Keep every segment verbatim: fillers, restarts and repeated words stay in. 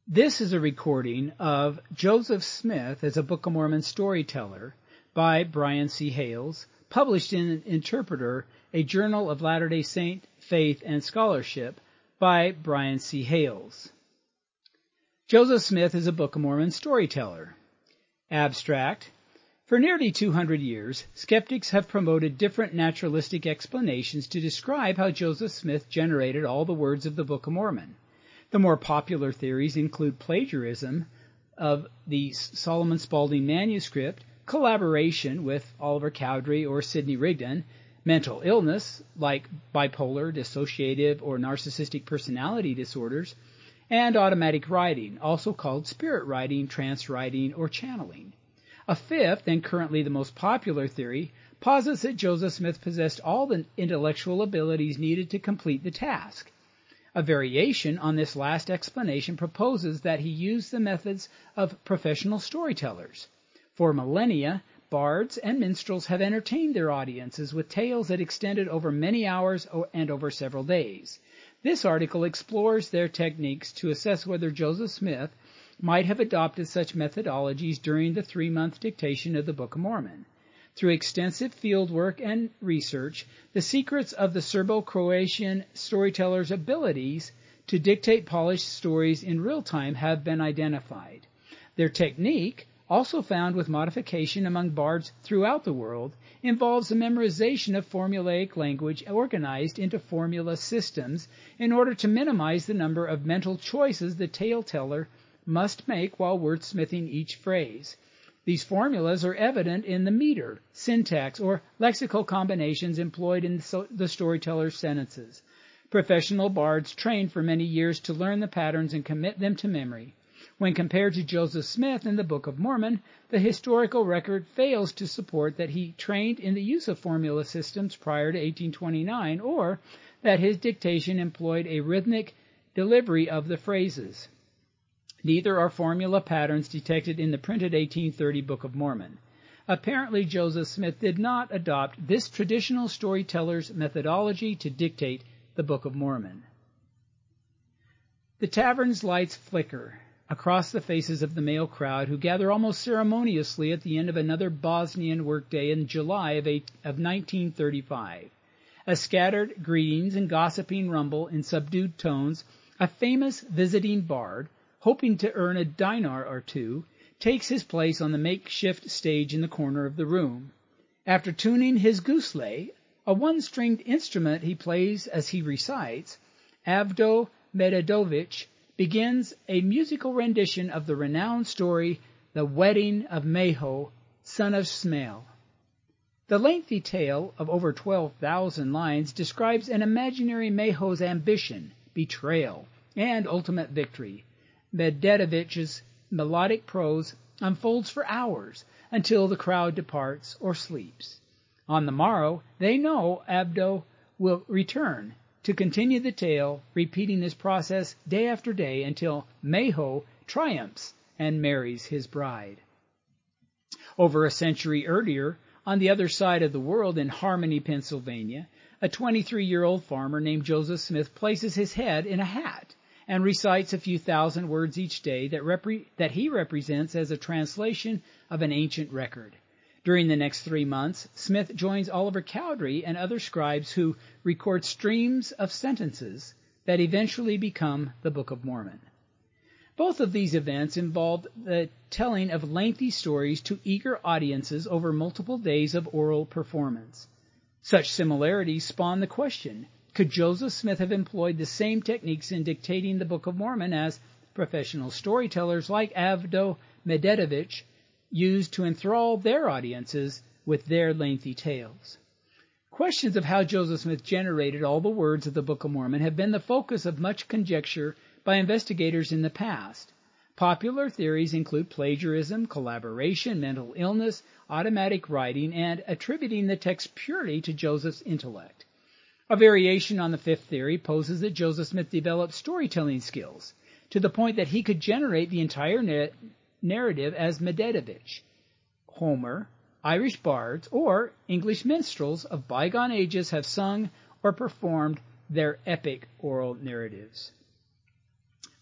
This is a recording of Joseph Smith as a Book of Mormon storyteller by Brian C. Hales, published in Interpreter, a Journal of Latter-day Saint Faith and Scholarship by Brian C. Hales. Joseph Smith is a Book of Mormon storyteller. Abstract. For nearly two hundred years, skeptics have promoted different naturalistic explanations to describe how Joseph Smith generated all the words of the Book of Mormon. The more popular theories include plagiarism of the Solomon Spaulding manuscript, collaboration with Oliver Cowdery or Sidney Rigdon, mental illness like bipolar, dissociative, or narcissistic personality disorders, and automatic writing, also called spirit writing, trance writing, or channeling. A fifth, and currently the most popular theory, posits that Joseph Smith possessed all the intellectual abilities needed to complete the task. A variation on this last explanation proposes that he used the methods of professional storytellers. For millennia, bards and minstrels have entertained their audiences with tales that extended over many hours and over several days. This article explores their techniques to assess whether Joseph Smith might have adopted such methodologies during the three-month dictation of the Book of Mormon. Through extensive fieldwork and research, the secrets of the Serbo-Croatian storyteller's abilities to dictate polished stories in real time have been identified. Their technique, also found with modification among bards throughout the world, involves the memorization of formulaic language organized into formula systems in order to minimize the number of mental choices the tale teller must make while wordsmithing each phrase. These formulas are evident in the meter, syntax, or lexical combinations employed in the storyteller's sentences. Professional bards trained for many years to learn the patterns and commit them to memory. When compared to Joseph Smith in the Book of Mormon, the historical record fails to support that he trained in the use of formula systems prior to eighteen twenty-nine, or that his dictation employed a rhythmic delivery of the phrases. Neither are formula patterns detected in the printed eighteen thirty Book of Mormon. Apparently, Joseph Smith did not adopt this traditional storyteller's methodology to dictate the Book of Mormon. The tavern's lights flicker across the faces of the male crowd who gather almost ceremoniously at the end of another Bosnian workday in July of, eight, of nineteen thirty-five. As scattered greetings and gossiping rumble in subdued tones, a famous visiting bard, hoping to earn a dinar or two, takes his place on the makeshift stage in the corner of the room. After tuning his gusle, a one-stringed instrument he plays as he recites, Avdo Mededovich begins a musical rendition of the renowned story, The Wedding of Meho, son of Smale. The lengthy tale of over twelve thousand lines describes an imaginary Meho's ambition, betrayal, and ultimate victory. Mededovich's melodic prose unfolds for hours until the crowd departs or sleeps. On the morrow, they know Avdo will return to continue the tale, repeating this process day after day until Meho triumphs and marries his bride. Over a century earlier, on the other side of the world in Harmony, Pennsylvania, a twenty-three-year-old farmer named Joseph Smith places his head in a hat and recites a few thousand words each day that, repre- that he represents as a translation of an ancient record. During the next three months, Smith joins Oliver Cowdery and other scribes who record streams of sentences that eventually become the Book of Mormon. Both of these events involved the telling of lengthy stories to eager audiences over multiple days of oral performance. Such similarities spawn the question, could Joseph Smith have employed the same techniques in dictating the Book of Mormon as professional storytellers like Avdo Mededovich used to enthrall their audiences with their lengthy tales? Questions of how Joseph Smith generated all the words of the Book of Mormon have been the focus of much conjecture by investigators in the past. Popular theories include plagiarism, collaboration, mental illness, automatic writing, and attributing the text purely to Joseph's intellect. A variation on the fifth theory poses that Joseph Smith developed storytelling skills to the point that he could generate the entire na- narrative as Mededovich, Homer, Irish bards, or English minstrels of bygone ages have sung or performed their epic oral narratives.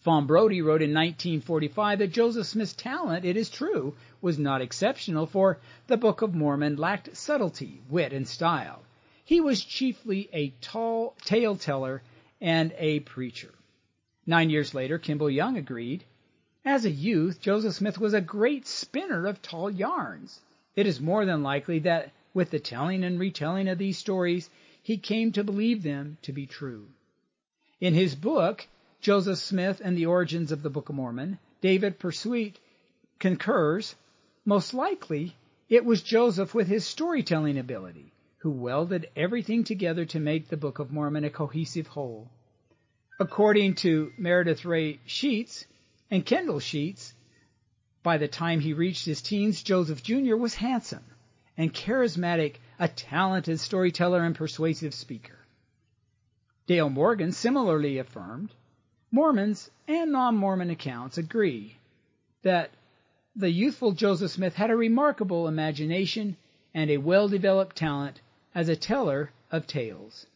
Fawn Brodie wrote in nineteen forty-five that Joseph Smith's talent, it is true, was not exceptional, for the Book of Mormon lacked subtlety, wit, and style. He was chiefly a tall tale teller and a preacher. Nine years later, Kimball Young agreed. As a youth, Joseph Smith was a great spinner of tall yarns. It is more than likely that with the telling and retelling of these stories, he came to believe them to be true. In his book, Joseph Smith and the Origins of the Book of Mormon, David Pursuit concurs, most likely it was Joseph with his storytelling ability who welded everything together to make the Book of Mormon a cohesive whole. According to Meredith Ray Sheets and Kendall Sheets, by the time he reached his teens, Joseph Junior was handsome and charismatic, a talented storyteller and persuasive speaker. Dale Morgan similarly affirmed, Mormons and non-Mormon accounts agree that the youthful Joseph Smith had a remarkable imagination and a well-developed talent as a teller of tales.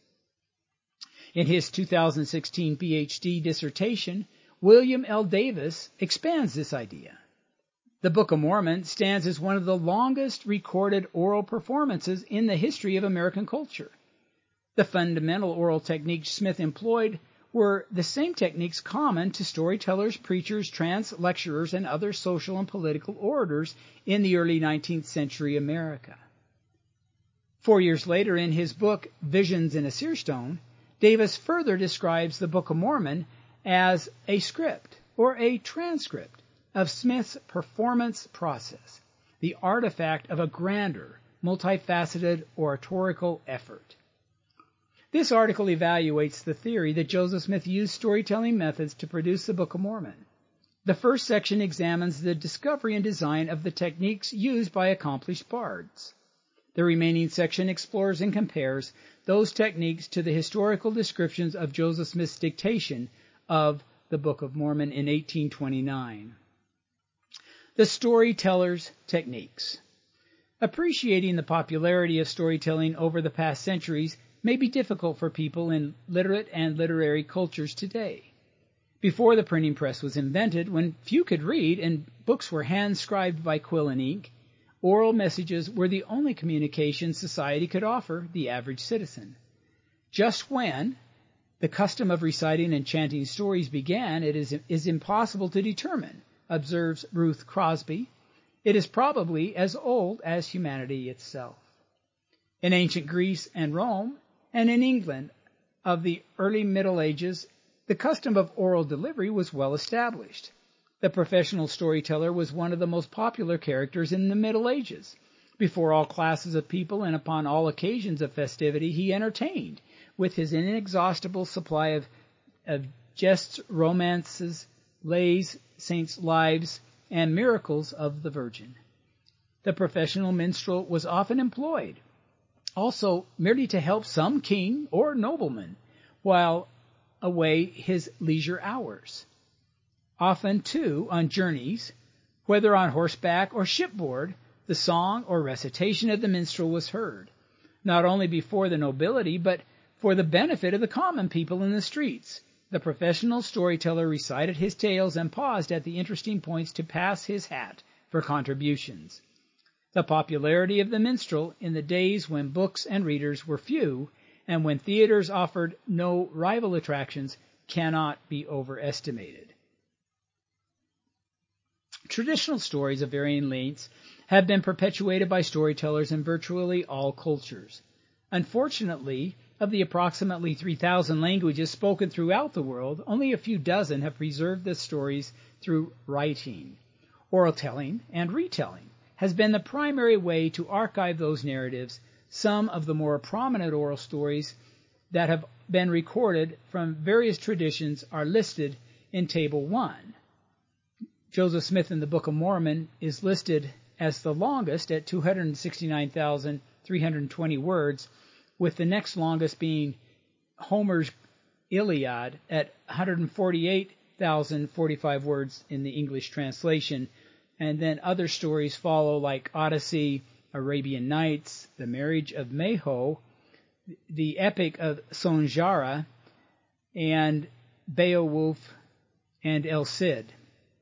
In his two thousand sixteen P H D dissertation, William L. Davis expands this idea. The Book of Mormon stands as one of the longest recorded oral performances in the history of American culture. The fundamental oral techniques Smith employed were the same techniques common to storytellers, preachers, trance lecturers, and other social and political orators in the early nineteenth century America. Four years later, in his book, Visions in a Seer Stone, Davis further describes the Book of Mormon as a script or a transcript of Smith's performance process, the artifact of a grander, multifaceted oratorical effort. This article evaluates the theory that Joseph Smith used storytelling methods to produce the Book of Mormon. The first section examines the discovery and design of the techniques used by accomplished bards. The remaining section explores and compares those techniques to the historical descriptions of Joseph Smith's dictation of the Book of Mormon in eighteen twenty-nine. The storyteller's techniques. Appreciating the popularity of storytelling over the past centuries may be difficult for people in literate and literary cultures today. Before the printing press was invented, when few could read and books were hand-scribed by quill and ink, oral messages were the only communication society could offer the average citizen. Just when the custom of reciting and chanting stories began, it is, is impossible to determine, observes Ruth Crosby. It is probably as old as humanity itself. In ancient Greece and Rome, and in England of the early Middle Ages, the custom of oral delivery was well established. The professional storyteller was one of the most popular characters in the Middle Ages. Before all classes of people and upon all occasions of festivity, he entertained with his inexhaustible supply of, of jests, romances, lays, saints' lives, and miracles of the Virgin. The professional minstrel was often employed also merely to help some king or nobleman while away his leisure hours. Often, too, on journeys, whether on horseback or shipboard, the song or recitation of the minstrel was heard, not only before the nobility, but for the benefit of the common people in the streets. The professional storyteller recited his tales and paused at the interesting points to pass his hat for contributions. The popularity of the minstrel in the days when books and readers were few and when theaters offered no rival attractions cannot be overestimated. Traditional stories of varying lengths have been perpetuated by storytellers in virtually all cultures. Unfortunately, of the approximately three thousand languages spoken throughout the world, only a few dozen have preserved the stories through writing. Oral telling and retelling has been the primary way to archive those narratives. Some of the more prominent oral stories that have been recorded from various traditions are listed in Table one. Joseph Smith in the Book of Mormon is listed as the longest at two hundred sixty-nine thousand three hundred twenty words, with the next longest being Homer's Iliad at one hundred forty-eight thousand forty-five words in the English translation. And then other stories follow like Odyssey, Arabian Nights, The Marriage of Mayho, the Epic of Sonjara, and Beowulf and El Cid.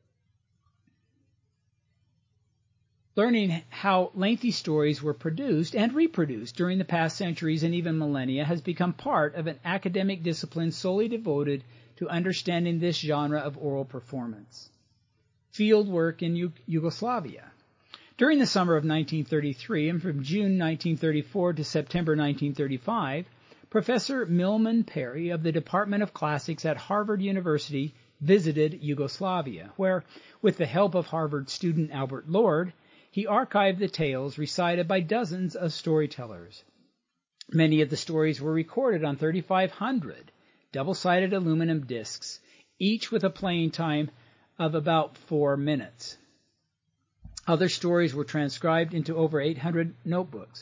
Learning how lengthy stories were produced and reproduced during the past centuries and even millennia has become part of an academic discipline solely devoted to understanding this genre of oral performance. Field work in U- Yugoslavia. During the summer of nineteen thirty-three and from June nineteen thirty-four to September nineteen thirty-five, Professor Milman Parry of the Department of Classics at Harvard University visited Yugoslavia, where, with the help of Harvard student Albert Lord, he archived the tales recited by dozens of storytellers. Many of the stories were recorded on thirty-five hundred double-sided aluminum discs, each with a playing time of about four minutes. Other stories were transcribed into over eight hundred notebooks.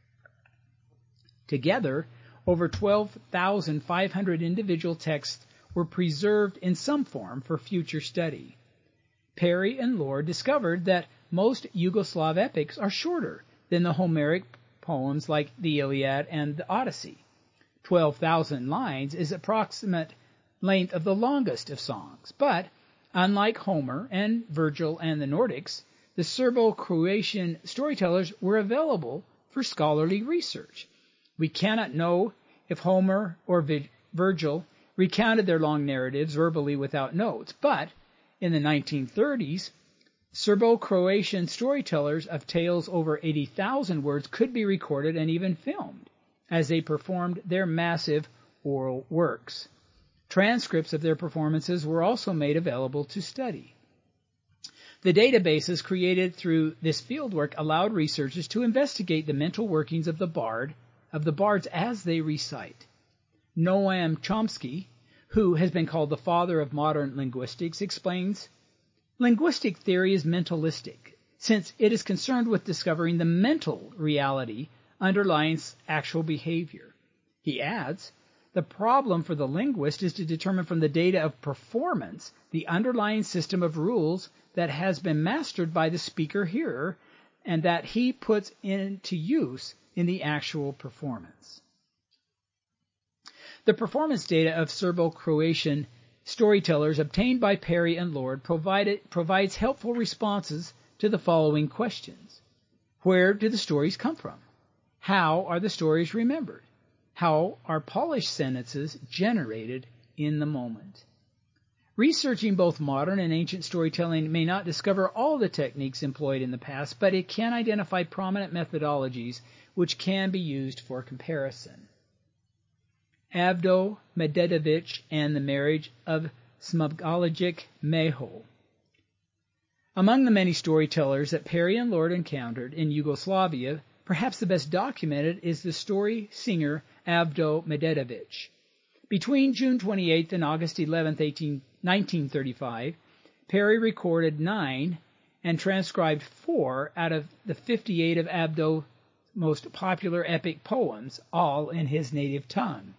Together, over twelve thousand five hundred individual texts were preserved in some form for future study. Parry and Lord discovered that most Yugoslav epics are shorter than the Homeric poems like the Iliad and the Odyssey. twelve thousand lines is approximate length of the longest of songs, but unlike Homer and Virgil and the Nordics, the Serbo-Croatian storytellers were available for scholarly research. We cannot know if Homer or Virgil recounted their long narratives verbally without notes, but in the nineteen thirties, Serbo-Croatian storytellers of tales over eighty thousand words could be recorded and even filmed as they performed their massive oral works. Transcripts of their performances were also made available to study. The databases created through this fieldwork allowed researchers to investigate the mental workings of the bard, of the bards as they recite. Noam Chomsky, who has been called the father of modern linguistics, explains, linguistic theory is mentalistic, since it is concerned with discovering the mental reality underlying actual behavior. He adds, the problem for the linguist is to determine from the data of performance the underlying system of rules that has been mastered by the speaker-hearer and that he puts into use in the actual performance. The performance data of Serbo-Croatian storytellers obtained by Parry and Lord provided, provides helpful responses to the following questions. Where do the stories come from? How are the stories remembered? How are polished sentences generated in the moment? Researching both modern and ancient storytelling may not discover all the techniques employed in the past, but it can identify prominent methodologies which can be used for comparison. Avdo Medetović and the marriage of Smagolajic Meho. Among the many storytellers that Parry and Lord encountered in Yugoslavia, perhaps the best documented is the story singer Avdo Medetović. Between June twenty-eighth and August eleventh, nineteen thirty-five, Parry recorded nine and transcribed four out of the fifty-eight of Avdo's most popular epic poems, all in his native tongue.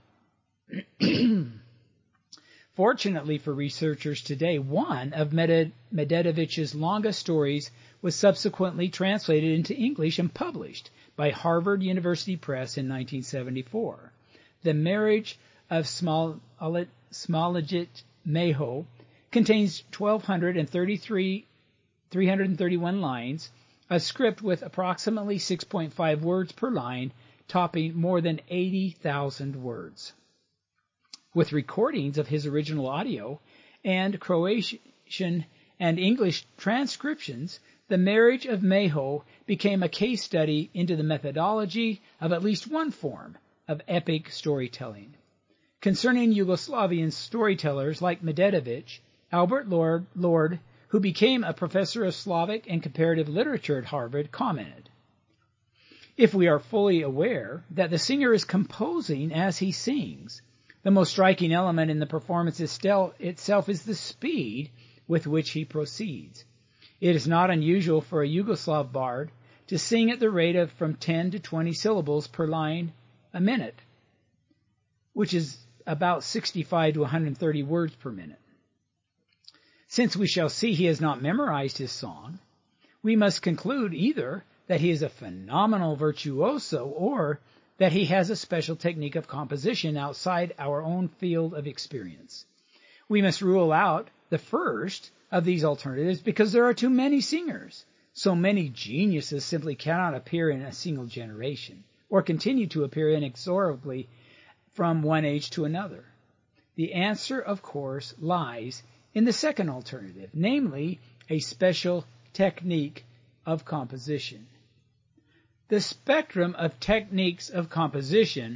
Fortunately for researchers today, one of Medetović's longest stories was subsequently translated into English and published by Harvard University Press in nineteen seventy-four. The Marriage of Smagolajic Meho contains one thousand two hundred thirty-three, three hundred thirty-one lines, a script with approximately six point five words per line, topping more than eighty thousand words. With recordings of his original audio and Croatian and English transcriptions, The Marriage of Meho became a case study into the methodology of at least one form of epic storytelling. Concerning Yugoslavian storytellers like Medetović, Albert Lord, Lord, who became a professor of Slavic and comparative literature at Harvard, commented, if we are fully aware that the singer is composing as he sings, the most striking element in the performance itself is the speed with which he proceeds. It is not unusual for a Yugoslav bard to sing at the rate of from ten to twenty syllables per line a minute, which is about sixty-five to one hundred thirty words per minute. Since we shall see he has not memorized his song, we must conclude either that he is a phenomenal virtuoso or that he has a special technique of composition outside our own field of experience. We must rule out the first of these alternatives because there are too many singers. So many geniuses simply cannot appear in a single generation, or continue to appear inexorably from one age to another. The answer, of course, lies in the second alternative, namely a special technique of composition. The spectrum of techniques of composition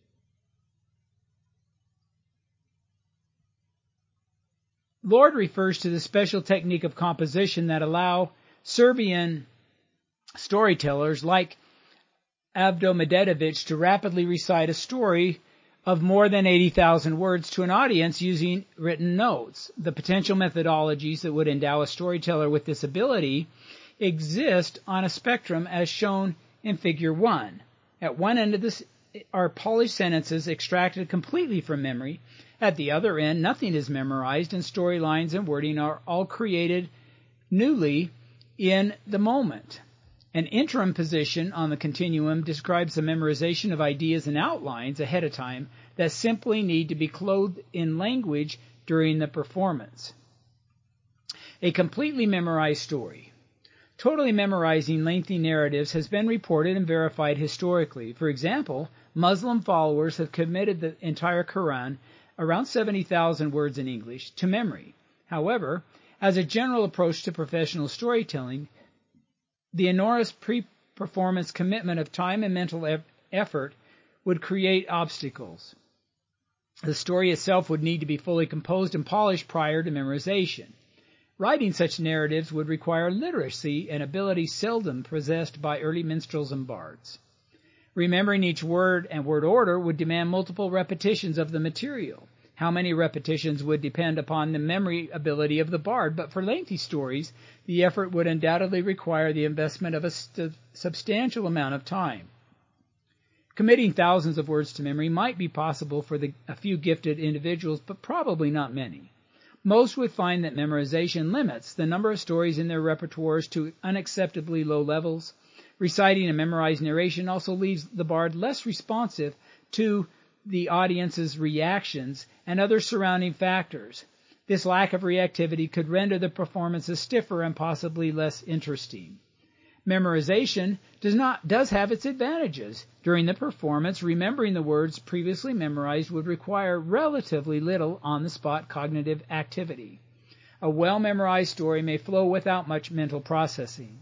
Lord refers to the special technique of composition that allow Serbian storytellers like Avdo Medetovic to rapidly recite a story of more than eighty thousand words to an audience using written notes. The potential methodologies that would endow a storyteller with this ability exist on a spectrum as shown in Figure one. At one end of this are polished sentences extracted completely from memory. At the other end, nothing is memorized, and storylines and wording are all created newly in the moment. An interim position on the continuum describes the memorization of ideas and outlines ahead of time that simply need to be clothed in language during the performance. A completely memorized story. Totally memorizing lengthy narratives has been reported and verified historically. For example, Muslim followers have committed the entire Quran, around seventy thousand words in English, to memory. However, as a general approach to professional storytelling, the enormous pre-performance commitment of time and mental e- effort would create obstacles. The story itself would need to be fully composed and polished prior to memorization. Writing such narratives would require literacy, an ability seldom possessed by early minstrels and bards. Remembering each word and word order would demand multiple repetitions of the material. How many repetitions would depend upon the memory ability of the bard, but for lengthy stories, the effort would undoubtedly require the investment of a st- substantial amount of time. Committing thousands of words to memory might be possible for the, a few gifted individuals, but probably not many. Most would find that memorization limits the number of stories in their repertoires to unacceptably low levels. Reciting a memorized narration also leaves the bard less responsive to the audience's reactions and other surrounding factors. This lack of reactivity could render the performances stiffer and possibly less interesting. Memorization does not does have its advantages. During the performance, remembering the words previously memorized would require relatively little on-the-spot cognitive activity. A well-memorized story may flow without much mental processing.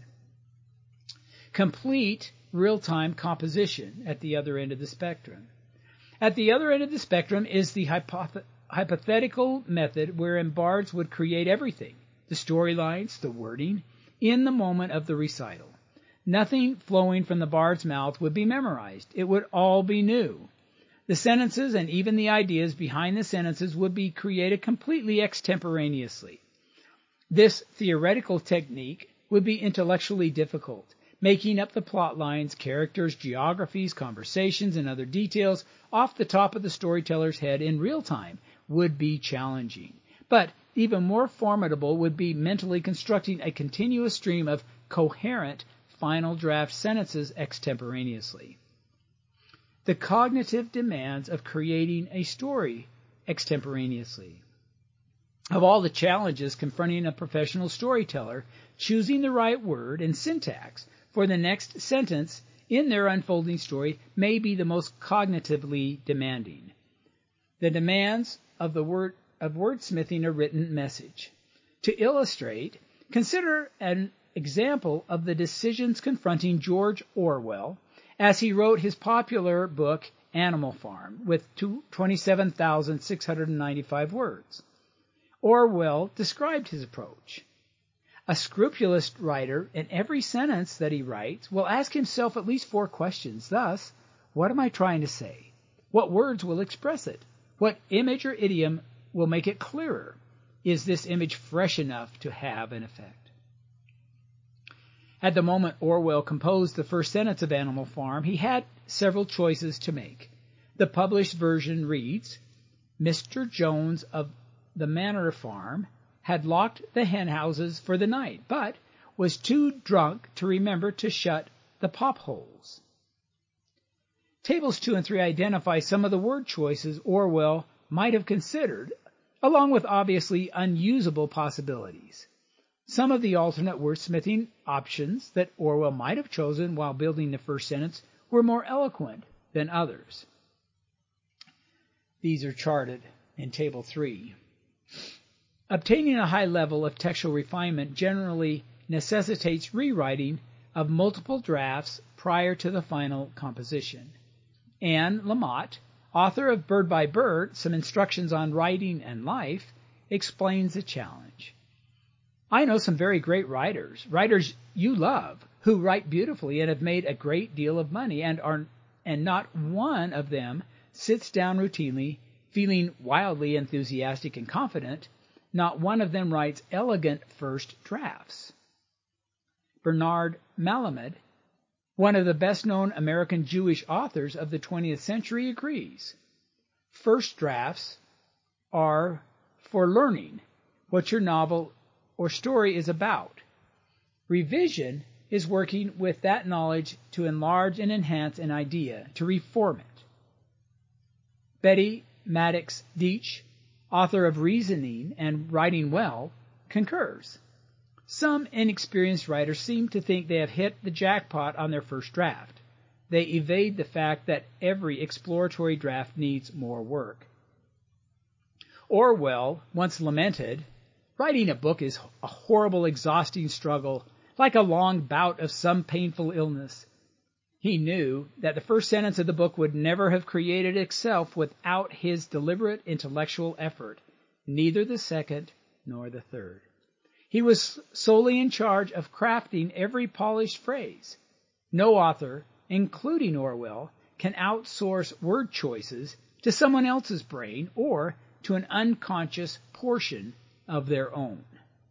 Complete real-time composition at the other end of the spectrum. At the other end of the spectrum is the hypoth- hypothetical method wherein bards would create everything, the storylines, the wording, in the moment of the recital. Nothing flowing from the bard's mouth would be memorized. It would all be new. The sentences and even the ideas behind the sentences would be created completely extemporaneously. This theoretical technique would be intellectually difficult. Making up the plot lines, characters, geographies, conversations, and other details off the top of the storyteller's head in real time would be challenging. But even more formidable would be mentally constructing a continuous stream of coherent final draft sentences extemporaneously. The cognitive demands of creating a story extemporaneously. Of all the challenges confronting a professional storyteller, choosing the right word and syntax for the next sentence in their unfolding story may be the most cognitively demanding. The demands of the word of wordsmithing a written message. To illustrate, consider an example of the decisions confronting George Orwell as he wrote his popular book Animal Farm with twenty-seven thousand six hundred ninety-five words. Orwell described his approach. A scrupulous writer, in every sentence that he writes, will ask himself at least four questions. Thus, what am I trying to say? What words will express it? What image or idiom will make it clearer? Is this image fresh enough to have an effect? At the moment Orwell composed the first sentence of Animal Farm, he had several choices to make. The published version reads, Mister Jones of the Manor Farm had locked the hen houses for the night, but was too drunk to remember to shut the pop holes. Tables two and three identify some of the word choices Orwell might have considered, along with obviously unusable possibilities. Some of the alternate wordsmithing options that Orwell might have chosen while building the first sentence were more eloquent than others. These are charted in Table three. Obtaining a high level of textual refinement generally necessitates rewriting of multiple drafts prior to the final composition. Anne Lamott, author of Bird by Bird, Some Instructions on Writing and Life, explains the challenge. I know some very great writers, writers you love, who write beautifully and have made a great deal of money, and are, and not one of them sits down routinely, feeling wildly enthusiastic and confident. Not one of them writes elegant first drafts. Bernard Malamud, one of the best-known American Jewish authors of the twentieth century, agrees. First drafts are for learning what your novel or story is about. Revision is working with that knowledge to enlarge and enhance an idea, to reform it. Betty Maddox Deitch, author of Reasoning and Writing Well, concurs. Some inexperienced writers seem to think they have hit the jackpot on their first draft. They evade the fact that every exploratory draft needs more work. Orwell once lamented, "Writing a book is a horrible, exhausting struggle, like a long bout of some painful illness." He knew that the first sentence of the book would never have created itself without his deliberate intellectual effort, neither the second nor the third. He was solely in charge of crafting every polished phrase. No author, including Orwell, can outsource word choices to someone else's brain or to an unconscious portion of their own.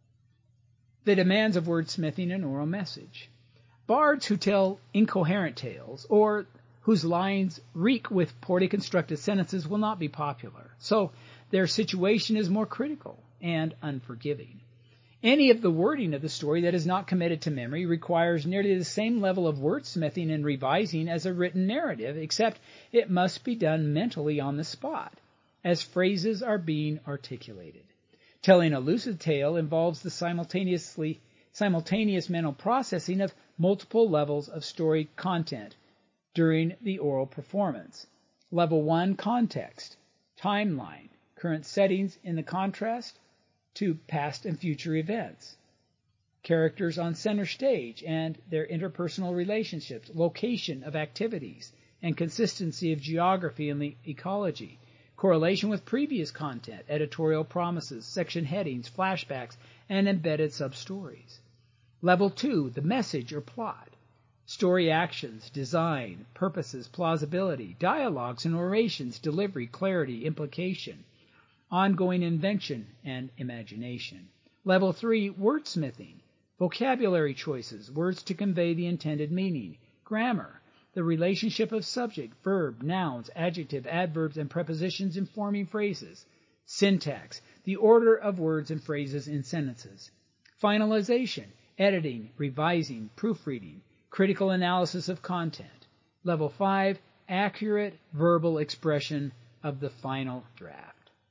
The demands of wordsmithing and oral message. Bards who tell incoherent tales or whose lines reek with poorly constructed sentences will not be popular, so their situation is more critical and unforgiving. Any of the wording of the story that is not committed to memory requires nearly the same level of wordsmithing and revising as a written narrative, except it must be done mentally on the spot, as phrases are being articulated. Telling a lucid tale involves the simultaneously simultaneous mental processing of multiple levels of story content during the oral performance. Level one, context, timeline, current settings in the contrast to past and future events, characters on center stage and their interpersonal relationships, location of activities, and consistency of geography and the ecology, correlation with previous content, editorial promises, section headings, flashbacks, and embedded sub-stories. Level two, the message or plot, story actions, design, purposes, plausibility, dialogues and orations, delivery, clarity, implication, ongoing invention and imagination. Level three, wordsmithing, vocabulary choices, words to convey the intended meaning, grammar, the relationship of subject, verb, nouns, adjective, adverbs, and prepositions informing phrases, syntax, the order of words and phrases in sentences, finalization, editing, revising, proofreading, critical analysis of content. Level five, accurate verbal expression of the final draft.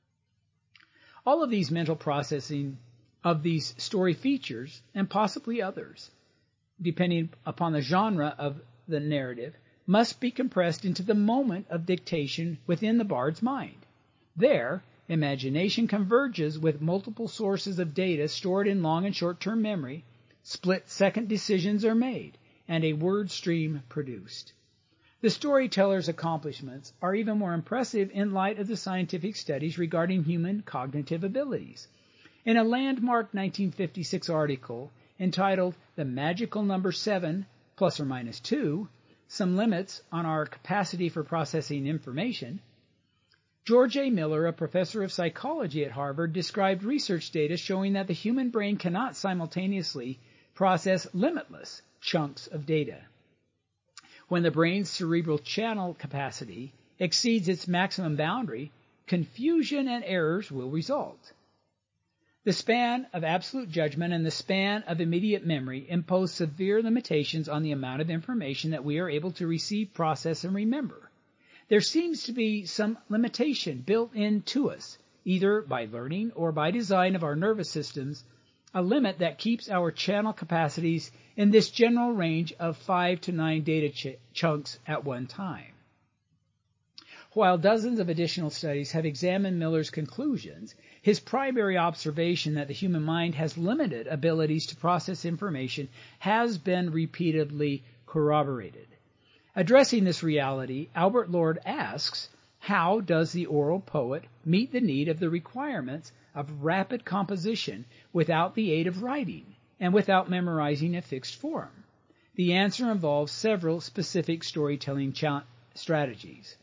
All of these mental processing of these story features, and possibly others, depending upon the genre of the narrative, must be compressed into the moment of dictation within the bard's mind. There, imagination converges with multiple sources of data stored in long and short-term memory, split-second decisions are made, and a word stream produced. The storyteller's accomplishments are even more impressive in light of the scientific studies regarding human cognitive abilities. In a landmark nineteen fifty-six article entitled The Magical Number Seven, Plus or Minus Two, Some Limits on Our Capacity for Processing Information, George A. Miller, a professor of psychology at Harvard, described research data showing that the human brain cannot simultaneously process limitless chunks of data. When the brain's cerebral channel capacity exceeds its maximum boundary, confusion and errors will result. The span of absolute judgment and the span of immediate memory impose severe limitations on the amount of information that we are able to receive, process, and remember. There seems to be some limitation built into us either by learning or by design of our nervous systems, a limit that keeps our channel capacities in this general range of five to nine data ch- chunks at one time. While dozens of additional studies have examined Miller's conclusions, his primary observation that the human mind has limited abilities to process information has been repeatedly corroborated. Addressing this reality, Albert Lord asks, how does the oral poet meet the need of the requirements of rapid composition without the aid of writing and without memorizing a fixed form? The answer involves several specific storytelling cha- strategies.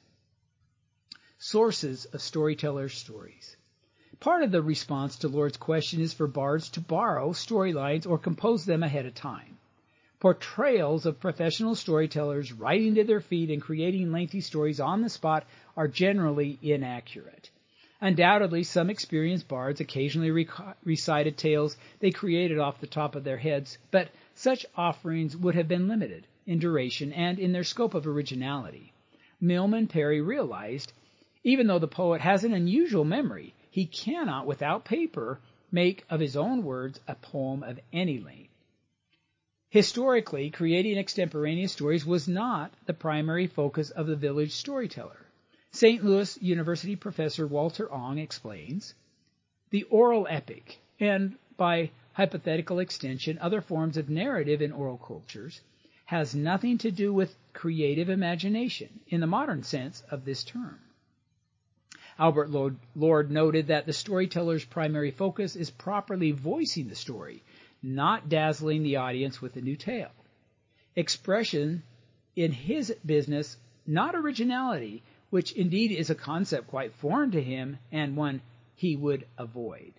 Sources of storytellers' stories. Part of the response to Lord's question is for bards to borrow storylines or compose them ahead of time. Portrayals of professional storytellers rising to their feet and creating lengthy stories on the spot are generally inaccurate. Undoubtedly, some experienced bards occasionally rec- recited tales they created off the top of their heads, but such offerings would have been limited in duration and in their scope of originality. Milman Parry realized, even though the poet has an unusual memory, he cannot, without paper, make of his own words a poem of any length. Historically, creating extemporaneous stories was not the primary focus of the village storyteller. Saint Louis University professor Walter Ong explains, the oral epic, and by hypothetical extension other forms of narrative in oral cultures, has nothing to do with creative imagination in the modern sense of this term. Albert Lord noted that the storyteller's primary focus is properly voicing the story, not dazzling the audience with a new tale. Expression in his business, not originality, which indeed is a concept quite foreign to him and one he would avoid.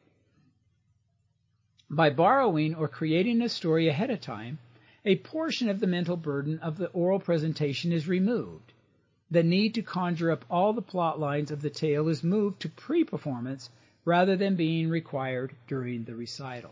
By borrowing or creating a story ahead of time, a portion of the mental burden of the oral presentation is removed. The need to conjure up all the plot lines of the tale is moved to pre-performance rather than being required during the recital.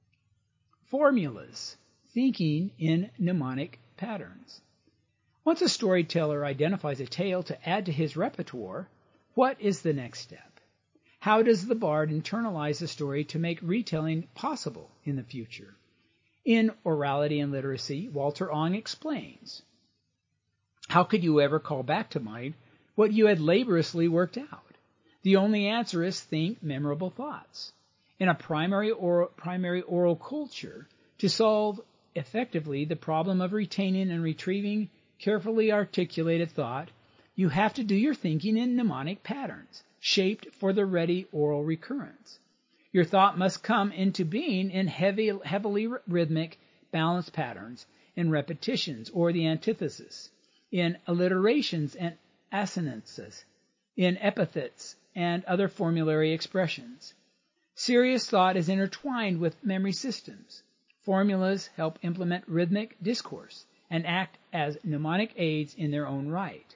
Formulas, thinking in mnemonic patterns. Once a storyteller identifies a tale to add to his repertoire, what is the next step? How does the bard internalize the story to make retelling possible in the future? In Orality and Literacy, Walter Ong explains, how could you ever call back to mind what you had laboriously worked out? The only answer is think memorable thoughts. In a primary oral, primary oral culture, to solve effectively the problem of retaining and retrieving carefully articulated thought, you have to do your thinking in mnemonic patterns, shaped for the ready oral recurrence. Your thought must come into being in heavy, heavily rhythmic, balanced patterns, in repetitions or the antithesis, in alliterations and assonances, in epithets and other formulary expressions. Serious thought is intertwined with memory systems. Formulas help implement rhythmic discourse and act as mnemonic aids in their own right.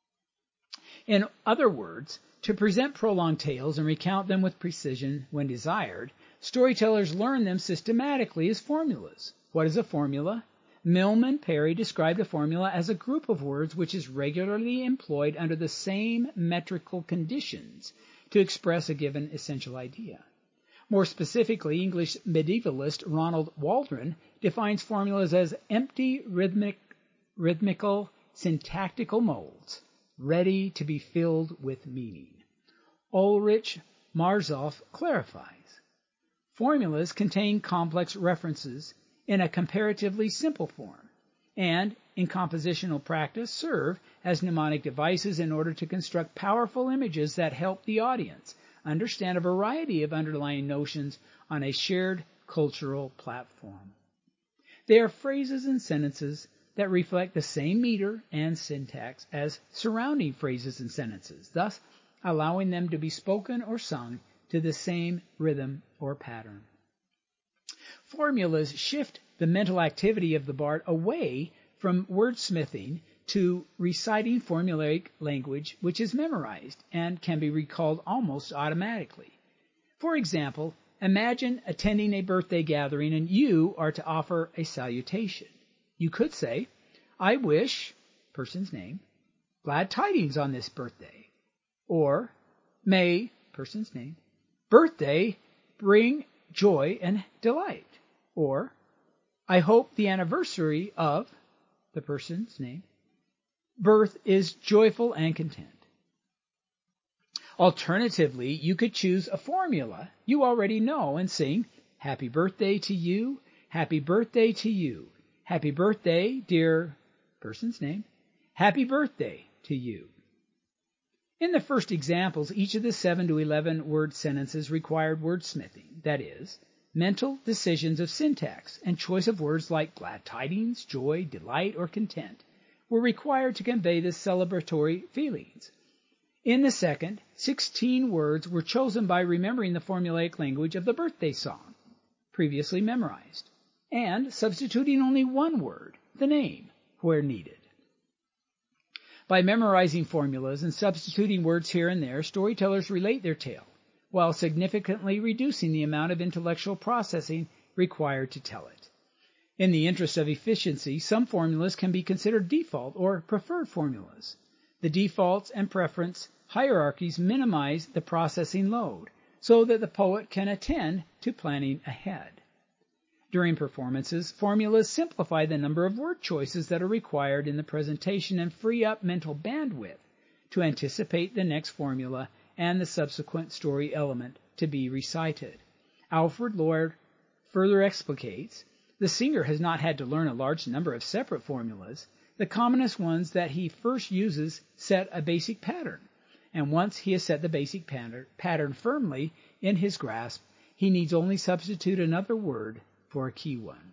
In other words, to present prolonged tales and recount them with precision when desired, storytellers learn them systematically as formulas. What is a formula? Milman Parry described a formula as a group of words which is regularly employed under the same metrical conditions to express a given essential idea. More specifically, English medievalist Ronald Waldron defines formulas as empty rhythmic, rhythmical syntactical molds, ready to be filled with meaning. Ulrich Marzoff clarifies, formulas contain complex references in a comparatively simple form, and in compositional practice serve as mnemonic devices in order to construct powerful images that help the audience understand a variety of underlying notions on a shared cultural platform. They are phrases and sentences that reflect the same meter and syntax as surrounding phrases and sentences, thus allowing them to be spoken or sung to the same rhythm or pattern. Formulas shift the mental activity of the bard away from wordsmithing to reciting formulaic language which is memorized and can be recalled almost automatically. For example, imagine attending a birthday gathering and you are to offer a salutation. You could say, I wish, person's name, glad tidings on this birthday. Or, may person's name, birthday, bring joy and delight. Or, I hope the anniversary of the person's name, birth is joyful and content. Alternatively, you could choose a formula you already know and sing, happy birthday to you, happy birthday to you, happy birthday, dear person's name, happy birthday to you. In the first examples, each of the seven to eleven word sentences required wordsmithing, that is, mental decisions of syntax and choice of words like glad tidings, joy, delight, or content were required to convey the celebratory feelings. In the second, sixteen words were chosen by remembering the formulaic language of the birthday song, previously memorized, and substituting only one word, the name, where needed. By memorizing formulas and substituting words here and there, storytellers relate their tale, while significantly reducing the amount of intellectual processing required to tell it. In the interest of efficiency, some formulas can be considered default or preferred formulas. The defaults and preference hierarchies minimize the processing load, so that the poet can attend to planning ahead. During performances, formulas simplify the number of word choices that are required in the presentation and free up mental bandwidth to anticipate the next formula and the subsequent story element to be recited. Alfred Lord further explicates, the singer has not had to learn a large number of separate formulas. The commonest ones that he first uses set a basic pattern, and once he has set the basic pattern firmly in his grasp, he needs only substitute another word for a key one.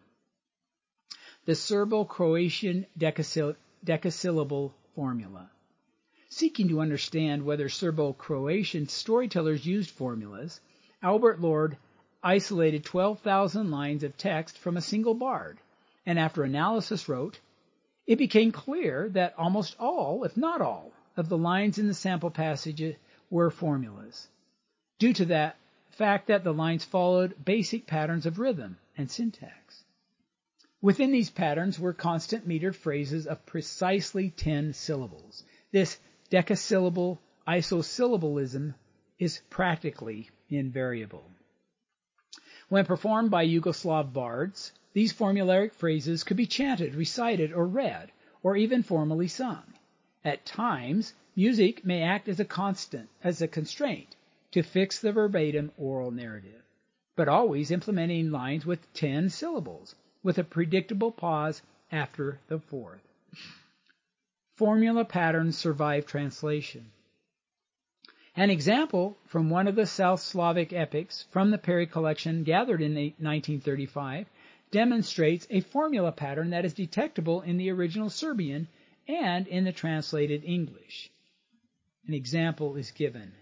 The Serbo-Croatian decasyll- decasyllable formula. Seeking to understand whether Serbo-Croatian storytellers used formulas, Albert Lord isolated twelve thousand lines of text from a single bard, and after analysis wrote, it became clear that almost all, if not all, of the lines in the sample passage were formulas, due to that fact that the lines followed basic patterns of rhythm and syntax. Within these patterns were constant metered phrases of precisely ten syllables. This decasyllable isosyllabalism is practically invariable. When performed by Yugoslav bards, these formulaic phrases could be chanted, recited, or read, or even formally sung. At times, music may act as a constant, as a constraint, to fix the verbatim oral narrative, but always implementing lines with ten syllables, with a predictable pause after the fourth. Formula patterns survive translation. An example from one of the South Slavic epics from the Perry collection gathered in nineteen thirty-five demonstrates a formula pattern that is detectable in the original Serbian and in the translated English. An example is given.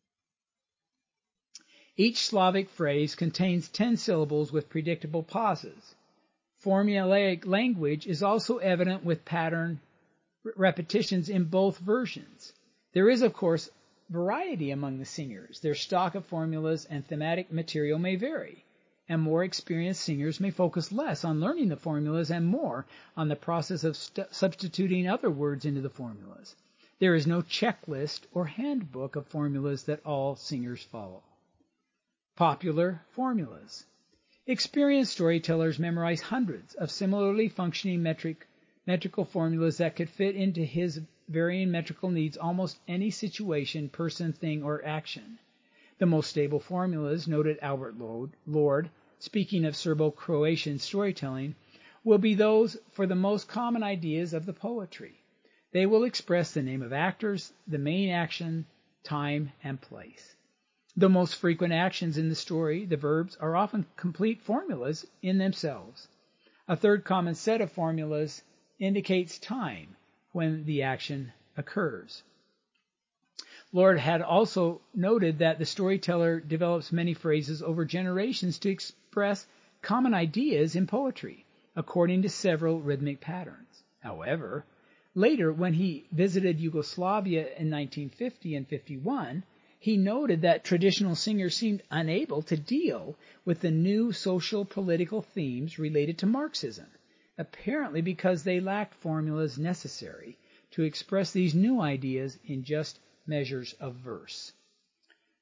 Each Slavic phrase contains ten syllables with predictable pauses. Formulaic language is also evident with pattern repetitions in both versions. There is, of course, variety among the singers. Their stock of formulas and thematic material may vary, and more experienced singers may focus less on learning the formulas and more on the process of st- substituting other words into the formulas. There is no checklist or handbook of formulas that all singers follow. Popular formulas. Experienced storytellers memorize hundreds of similarly functioning metric, metrical formulas that could fit into his varying metrical needs almost any situation, person, thing, or action. The most stable formulas, noted Albert Lord, speaking of Serbo-Croatian storytelling, will be those for the most common ideas of the poetry. They will express the name of actors, the main action, time, and place. The most frequent actions in the story, the verbs, are often complete formulas in themselves. A third common set of formulas indicates time when the action occurs. Lord had also noted that the storyteller develops many phrases over generations to express common ideas in poetry, according to several rhythmic patterns. However, later, when he visited Yugoslavia in nineteen fifty and fifty-one, he noted that traditional singers seemed unable to deal with the new social political themes related to Marxism, apparently because they lacked formulas necessary to express these new ideas in just measures of verse.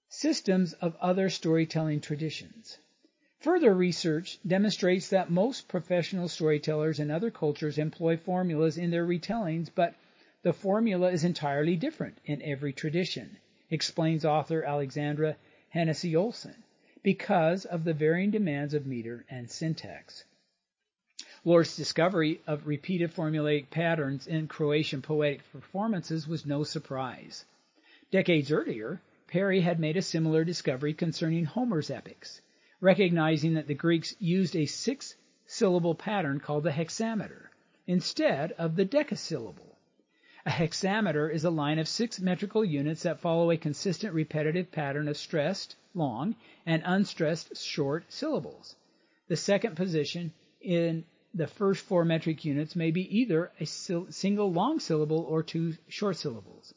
systems of other storytelling traditions. Further research demonstrates that most professional storytellers in other cultures employ formulas in their retellings, but the formula is entirely different in every tradition, explains author Alexandra Hennessy Olson, because of the varying demands of meter and syntax. Lord's discovery of repeated formulaic patterns in Croatian poetic performances was no surprise. Decades earlier, Perry had made a similar discovery concerning Homer's epics, recognizing that the Greeks used a six-syllable pattern called the hexameter instead of the decasyllable. A hexameter is a line of six metrical units that follow a consistent repetitive pattern of stressed, long, and unstressed, short syllables. The second position in the first four metric units may be either a single long syllable or two short syllables.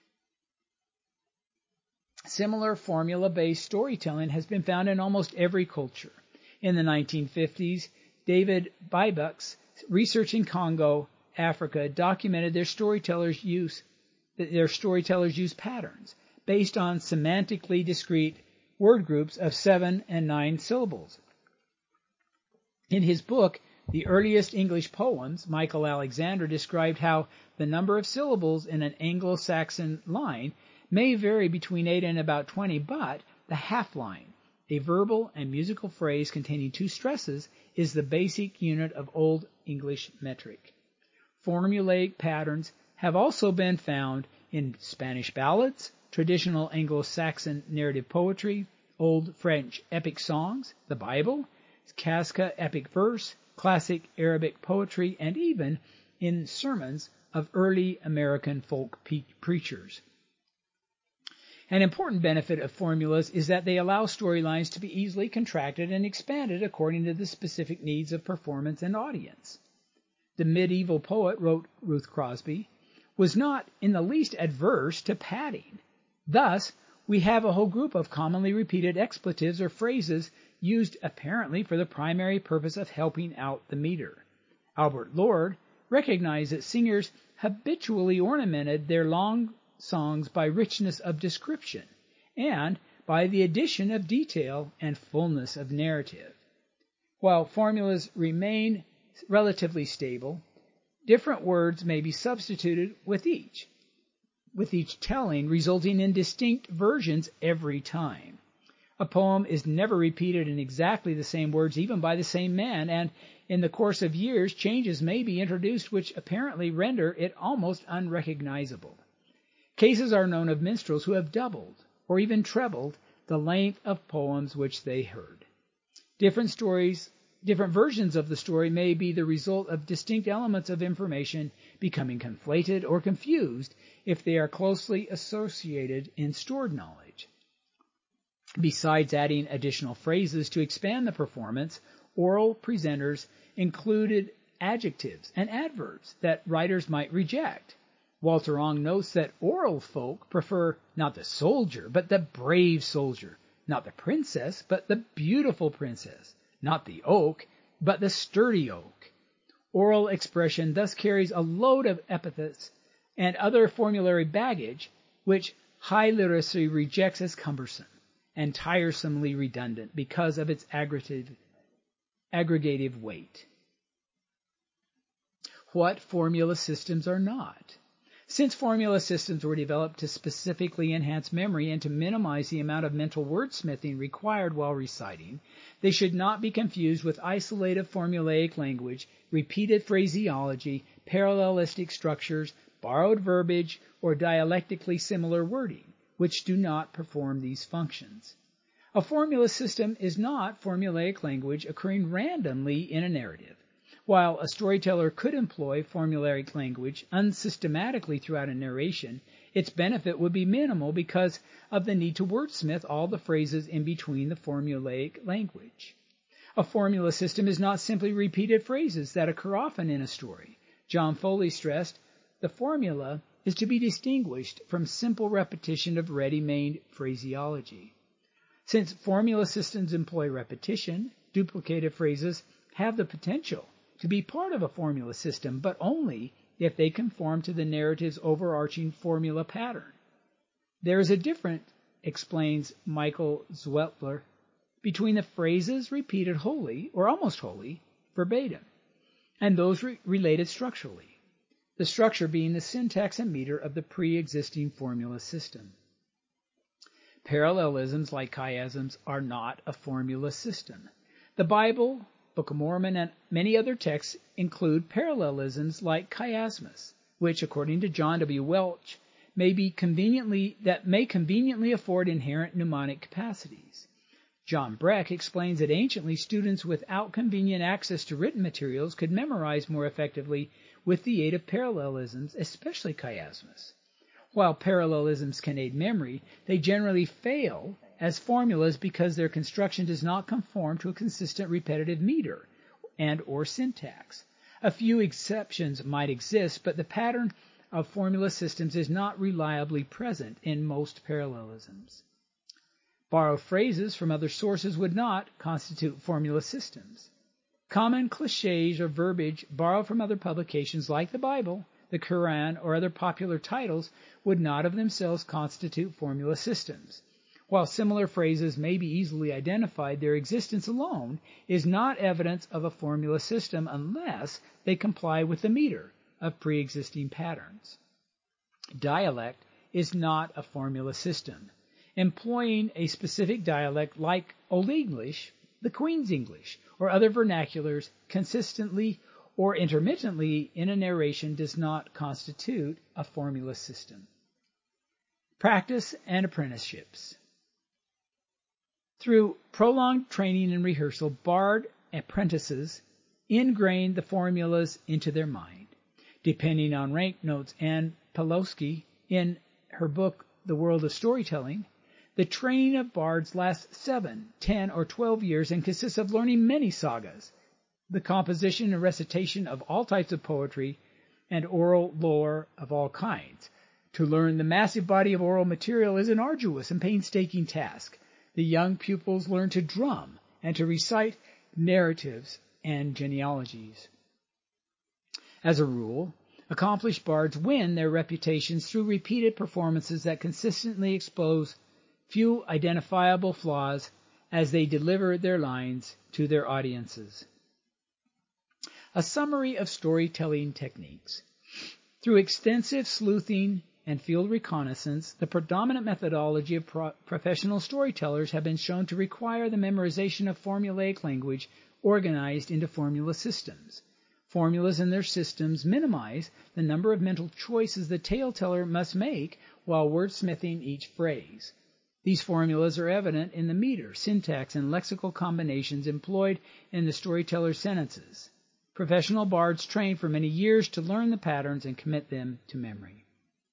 Similar formula-based storytelling has been found in almost every culture. In the nineteen fifties, David Bybucks, researching Congo, Africa, documented their storytellers use their storytellers use patterns based on semantically discrete word groups of seven and nine syllables. In his book, The Earliest English Poems, Michael Alexander described how the number of syllables in an Anglo-Saxon line may vary between eight and about twenty, but the half line, a verbal and musical phrase containing two stresses, is the basic unit of Old English metric. Formulaic patterns have also been found in Spanish ballads, traditional Anglo-Saxon narrative poetry, Old French epic songs, the Bible, Casca epic verse, classic Arabic poetry, and even in sermons of early American folk pe- preachers. An important benefit of formulas is that they allow storylines to be easily contracted and expanded according to the specific needs of performance and audience. The medieval poet, wrote Ruth Crosby, was not in the least adverse to padding. Thus, we have a whole group of commonly repeated expletives or phrases used apparently for the primary purpose of helping out the meter. Albert Lord recognized that singers habitually ornamented their long songs by richness of description and by the addition of detail and fullness of narrative. While formulas remain relatively stable, different words may be substituted with each, with each telling, resulting in distinct versions every time. A poem is never repeated in exactly the same words, even by the same man, and in the course of years, changes may be introduced which apparently render it almost unrecognizable. Cases are known of minstrels who have doubled, or even trebled, the length of poems which they heard. Different stories, different versions of the story may be the result of distinct elements of information becoming conflated or confused if they are closely associated in stored knowledge. Besides adding additional phrases to expand the performance, oral presenters included adjectives and adverbs that writers might reject. Walter Ong notes that oral folk prefer not the soldier, but the brave soldier, not the princess, but the beautiful princess, not the oak, but the sturdy oak. Oral expression thus carries a load of epithets and other formulary baggage which high literacy rejects as cumbersome and tiresomely redundant because of its aggregative, aggregative weight. What formula systems are not? Since formula systems were developed to specifically enhance memory and to minimize the amount of mental wordsmithing required while reciting, they should not be confused with isolated formulaic language, repeated phraseology, parallelistic structures, borrowed verbiage, or dialectically similar wording, which do not perform these functions. A formula system is not formulaic language occurring randomly in a narrative. While a storyteller could employ formulaic language unsystematically throughout a narration, its benefit would be minimal because of the need to wordsmith all the phrases in between the formulaic language. A formula system is not simply repeated phrases that occur often in a story. John Foley stressed, the formula is to be distinguished from simple repetition of ready-made phraseology. Since formula systems employ repetition, duplicated phrases have the potential to be part of a formula system, but only if they conform to the narrative's overarching formula pattern. There is a different explains Michael Zwettler, between the phrases repeated wholly, or almost wholly, verbatim, and those re- related structurally, the structure being the syntax and meter of the pre-existing formula system. Parallelisms, like chiasms, are not a formula system. The Bible, Book of Mormon, and many other texts include parallelisms like chiasmus, which, according to John W. Welch, may be conveniently that may conveniently afford inherent mnemonic capacities. John Breck explains that anciently students without convenient access to written materials could memorize more effectively with the aid of parallelisms, especially chiasmus. While parallelisms can aid memory, they generally fail as formulas because their construction does not conform to a consistent repetitive meter and or syntax. A few exceptions might exist, but the pattern of formula systems is not reliably present in most parallelisms. Borrowed phrases from other sources would not constitute formula systems. Common cliches or verbiage borrowed from other publications like the Bible, the Quran, or other popular titles would not of themselves constitute formula systems. While similar phrases may be easily identified, their existence alone is not evidence of a formula system unless they comply with the meter of pre-existing patterns. Dialect is not a formula system. Employing a specific dialect like Old English, the Queen's English, or other vernaculars consistently or intermittently in a narration does not constitute a formula system. Practice and apprenticeships. Through prolonged training and rehearsal, bard apprentices ingrain the formulas into their mind. Depending on rank, notes Anne Pawlowski in her book, The World of Storytelling, the training of bards lasts seven, ten, or twelve years and consists of learning many sagas, the composition and recitation of all types of poetry, and oral lore of all kinds. To learn the massive body of oral material is an arduous and painstaking task. The young pupils learn to drum and to recite narratives and genealogies. As a rule, accomplished bards win their reputations through repeated performances that consistently expose few identifiable flaws as they deliver their lines to their audiences. A summary of storytelling techniques. Through extensive sleuthing and field reconnaissance, the predominant methodology of pro- professional storytellers have been shown to require the memorization of formulaic language organized into formula systems. Formulas and their systems minimize the number of mental choices the tale-teller must make while wordsmithing each phrase. These formulas are evident in the meter, syntax, and lexical combinations employed in the storyteller's sentences. Professional bards train for many years to learn the patterns and commit them to memory.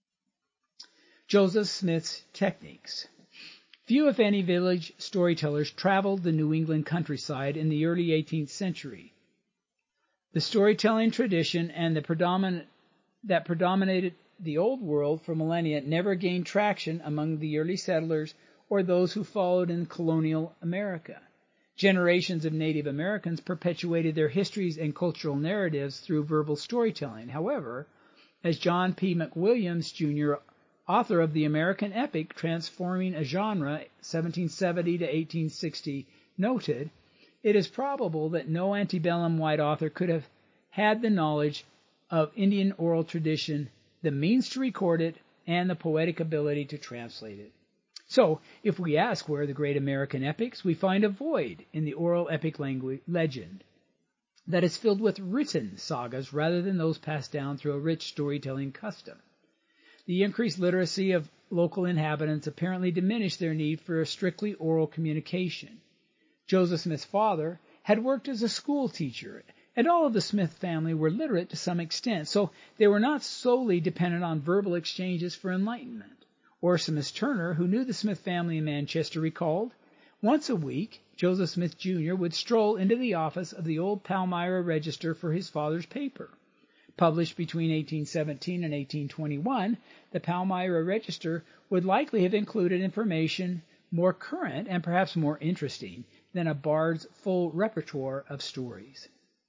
Joseph Smith's techniques. Few, if any, village storytellers traveled the New England countryside in the early eighteenth century. The storytelling tradition and the predominant that predominated the Old World for millennia never gained traction among the early settlers or those who followed in colonial America. Generations of Native Americans perpetuated their histories and cultural narratives through verbal storytelling. However, as John P. McWilliams, Junior, author of the American epic Transforming a Genre, seventeen seventy to eighteen sixty, noted, it is probable that no antebellum white author could have had the knowledge of Indian oral tradition, the means to record it, and the poetic ability to translate it. So, if we ask where are the great American epics, we find a void in the oral epic language legend that is filled with written sagas rather than those passed down through a rich storytelling custom. The increased literacy of local inhabitants apparently diminished their need for a strictly oral communication. Joseph Smith's father had worked as a school teacher, and all of the Smith family were literate to some extent, so they were not solely dependent on verbal exchanges for enlightenment. Orson S. Turner, who knew the Smith family in Manchester, recalled, once a week, Joseph Smith, Junior would stroll into the office of the old Palmyra Register for his father's paper. Published between eighteen seventeen and eighteen twenty-one, the Palmyra Register would likely have included information more current and perhaps more interesting than a bard's full repertoire of stories.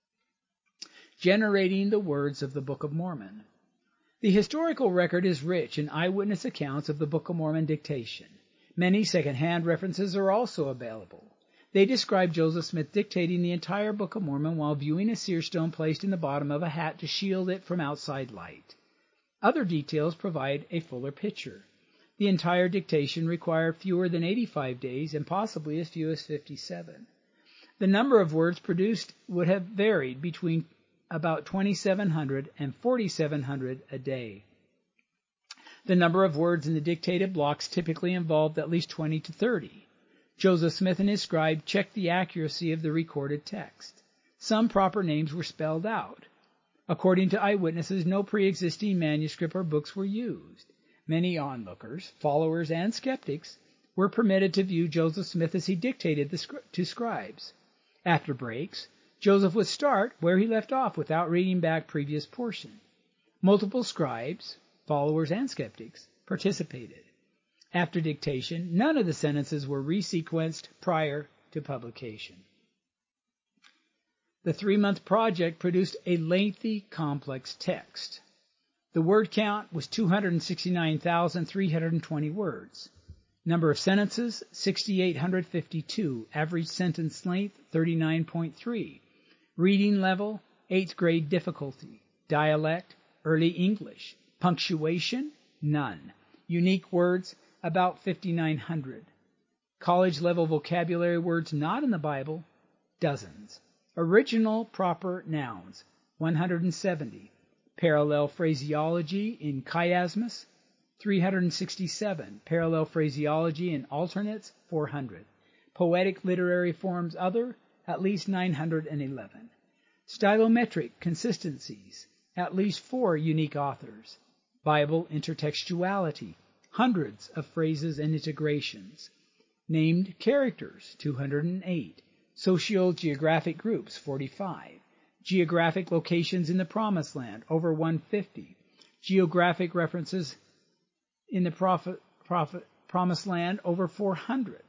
Generating the words of the Book of Mormon. The historical record is rich in eyewitness accounts of the Book of Mormon dictation. Many second-hand references are also available. They describe Joseph Smith dictating the entire Book of Mormon while viewing a seer stone placed in the bottom of a hat to shield it from outside light. Other details provide a fuller picture. The entire dictation required fewer than eighty-five days and possibly as few as fifty-seven. The number of words produced would have varied between about twenty-seven hundred and forty-seven hundred a day. The number of words in the dictated blocks typically involved at least twenty to thirty. Joseph Smith and his scribe checked the accuracy of the recorded text. Some proper names were spelled out. According to eyewitnesses, no pre-existing manuscript or books were used. Many onlookers, followers, and skeptics were permitted to view Joseph Smith as he dictated the scri- to scribes. After breaks, Joseph would start where he left off without reading back previous portion. Multiple scribes, followers, and skeptics participated. After dictation, none of the sentences were resequenced prior to publication. The three-month project produced a lengthy, complex text. The word count was two hundred sixty-nine thousand three hundred twenty words. Number of sentences, six thousand eight hundred fifty-two. Average sentence length, thirty-nine point three. Reading level, eighth grade difficulty. Dialect, early English. Punctuation, none. Unique words, about fifty-nine hundred. College-level vocabulary words not in the Bible, dozens. Original proper nouns, one hundred seventy. Parallel phraseology in chiasmus, three hundred sixty-seven. Parallel phraseology in alternates, four hundred. Poetic literary forms other, at least nine hundred eleven. Stylometric consistencies, at least four unique authors. Bible intertextuality, hundreds of phrases and integrations. Named characters, two hundred eight. Sociogeographic groups, forty-five. Geographic locations in the Promised Land, over one hundred fifty. Geographic references in the prophet, prophet, Promised Land, over four hundred.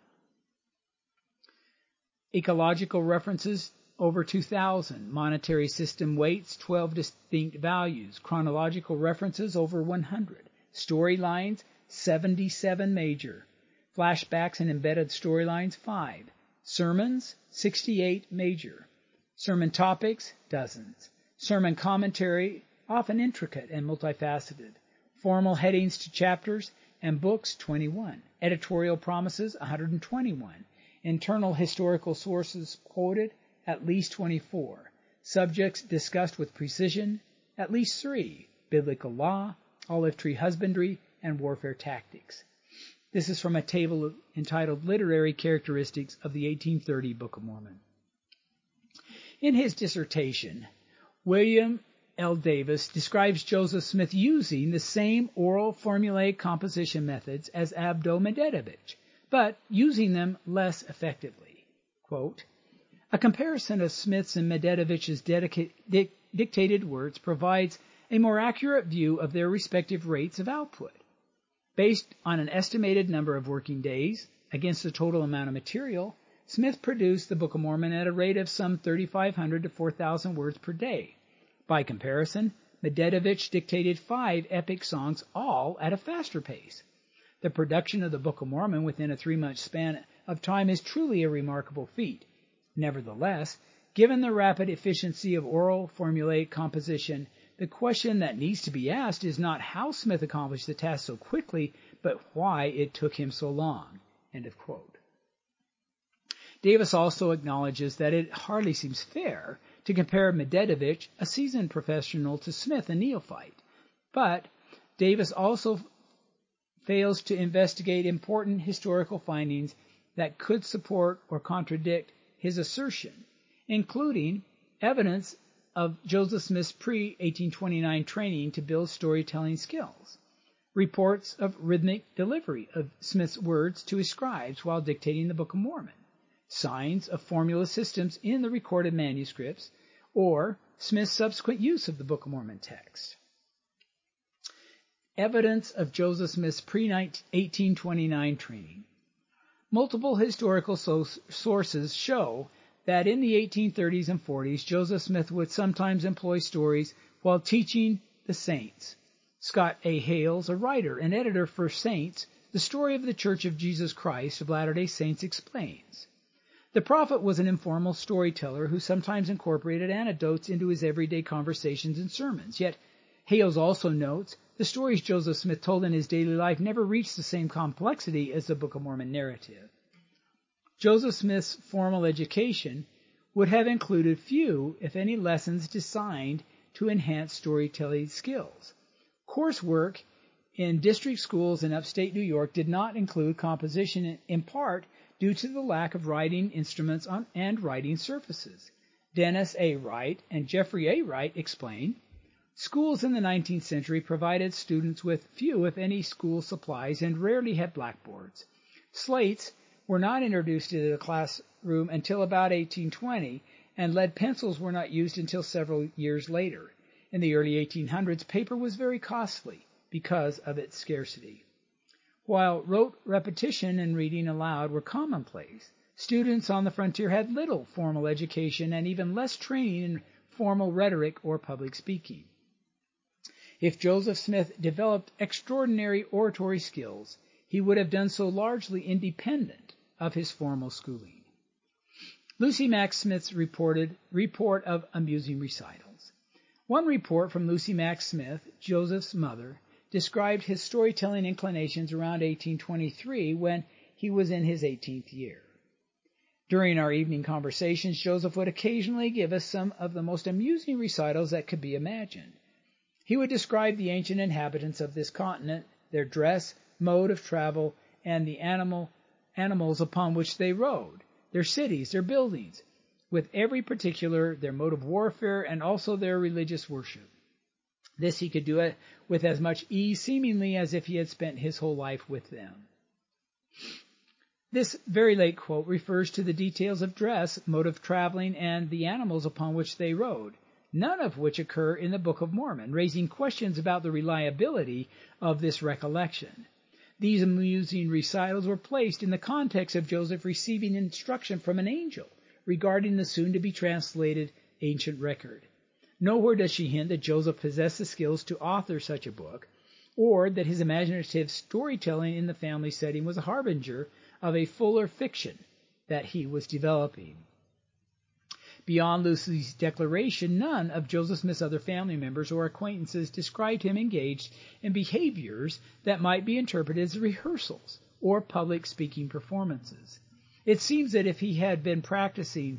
Ecological references, over two thousand. Monetary system weights, twelve distinct values. Chronological references, over one hundred. Storylines, seventy-seven major. Flashbacks and embedded storylines, five. Sermons, sixty-eight major. Sermon topics, dozens. Sermon commentary, often intricate and multifaceted. Formal headings to chapters and books, twenty-one. Editorial promises, one hundred twenty-one. Internal historical sources quoted, at least twenty-four. Subjects discussed with precision, at least three. Biblical law, olive tree husbandry, and warfare tactics. This is from a table entitled Literary Characteristics of the eighteen thirty Book of Mormon. In his dissertation, William L. Davis describes Joseph Smith using the same oral formulaic composition methods as Avdo Mededevich, but using them less effectively. Quote, a comparison of Smith's and Mededevich's dic- dictated words provides a more accurate view of their respective rates of output. Based on an estimated number of working days against the total amount of material, Smith produced the Book of Mormon at a rate of some thirty-five hundred to four thousand words per day. By comparison, Mededevich dictated five epic songs, all at a faster pace. The production of the Book of Mormon within a three-month span of time is truly a remarkable feat. Nevertheless, given the rapid efficiency of oral formulaic composition, the question that needs to be asked is not how Smith accomplished the task so quickly, but why it took him so long. End of quote. Davis also acknowledges that it hardly seems fair to compare Mededevich, a seasoned professional, to Smith, a neophyte. But Davis also fails to investigate important historical findings that could support or contradict his assertion, including evidence of Joseph Smith's pre eighteen twenty-nine training to build storytelling skills, reports of rhythmic delivery of Smith's words to his scribes while dictating the Book of Mormon, signs of formula systems in the recorded manuscripts, or Smith's subsequent use of the Book of Mormon text. Evidence of Joseph Smith's pre eighteen twenty-nine training. Multiple historical so- sources show that in the eighteen thirties and forties, Joseph Smith would sometimes employ stories while teaching the Saints. Scott A. Hales, a writer and editor for Saints, the story of the Church of Jesus Christ of Latter-day Saints explains. The prophet was an informal storyteller who sometimes incorporated anecdotes into his everyday conversations and sermons. Yet, Hales also notes, the stories Joseph Smith told in his daily life never reached the same complexity as the Book of Mormon narrative. Joseph Smith's formal education would have included few, if any, lessons designed to enhance storytelling skills. Coursework in district schools in upstate New York did not include composition, in part due to the lack of writing instruments on, and writing surfaces. Dennis A. Wright and Jeffrey A. Wright explain, schools in the nineteenth century provided students with few, if any, school supplies and rarely had blackboards. Slates were not introduced into the classroom until about eighteen twenty, and lead pencils were not used until several years later. In the early eighteen hundreds, paper was very costly because of its scarcity. While rote repetition and reading aloud were commonplace, students on the frontier had little formal education and even less training in formal rhetoric or public speaking. If Joseph Smith developed extraordinary oratory skills, he would have done so largely independent of his formal schooling. Lucy Mack Smith's reported report of amusing recitals. One report from Lucy Mack Smith, Joseph's mother, described his storytelling inclinations around eighteen twenty-three when he was in his eighteenth year. During our evening conversations, Joseph would occasionally give us some of the most amusing recitals that could be imagined. He would describe the ancient inhabitants of this continent, their dress, mode of travel, and the animal animals upon which they rode, their cities, their buildings, with every particular, their mode of warfare, and also their religious worship. This he could do it with as much ease, seemingly as if he had spent his whole life with them. This very late quote refers to the details of dress, mode of traveling, and the animals upon which they rode, none of which occur in the Book of Mormon, raising questions about the reliability of this recollection. These amusing recitals were placed in the context of Joseph receiving instruction from an angel regarding the soon-to-be translated ancient record. Nowhere does she hint that Joseph possessed the skills to author such a book, or that his imaginative storytelling in the family setting was a harbinger of a fuller fiction that he was developing. Beyond Lucy's declaration, none of Joseph Smith's other family members or acquaintances described him engaged in behaviors that might be interpreted as rehearsals or public speaking performances. It seems that if he had been practicing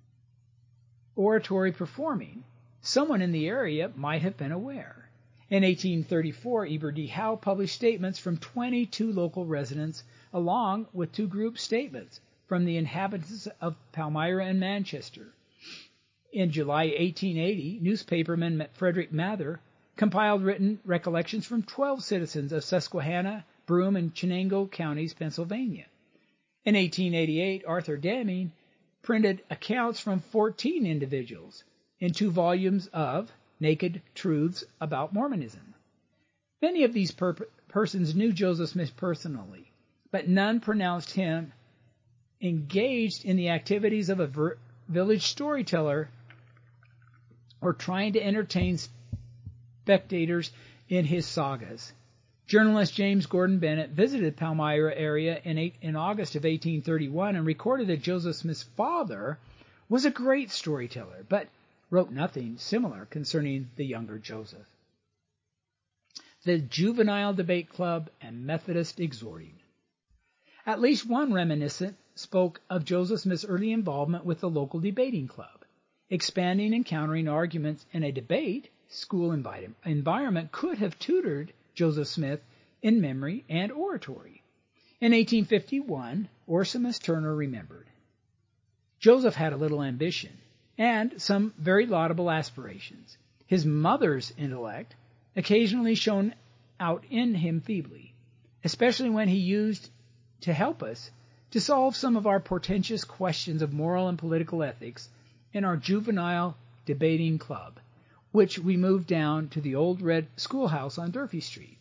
oratory performing, someone in the area might have been aware. In eighteen thirty-four, Eber D. Howe published statements from twenty-two local residents, along with two group statements from the inhabitants of Palmyra and Manchester. In July eighteen eighty, newspaperman Frederick Mather compiled written recollections from twelve citizens of Susquehanna, Broome, and Chenango counties, Pennsylvania. In eighteen eighty-eight, Arthur Deming printed accounts from fourteen individuals in two volumes of Naked Truths About Mormonism. Many of these per- persons knew Joseph Smith personally, but none pronounced him engaged in the activities of a ver- village storyteller or trying to entertain spectators in his sagas. Journalist James Gordon Bennett visited Palmyra area in, eight, in August of eighteen thirty-one and recorded that Joseph Smith's father was a great storyteller, but wrote nothing similar concerning the younger Joseph. The Juvenile Debate Club and Methodist Exhorting. At least one reminiscent spoke of Joseph Smith's early involvement with the local debating club. Expanding and countering arguments in a debate school envi- environment could have tutored Joseph Smith in memory and oratory. In eighteen fifty-one, Orsimus Turner remembered, Joseph had a little ambition and some very laudable aspirations. His mother's intellect occasionally shone out in him feebly, especially when he used to help us to solve some of our portentous questions of moral and political ethics in our juvenile debating club, which we moved down to the old red schoolhouse on Durfee Street.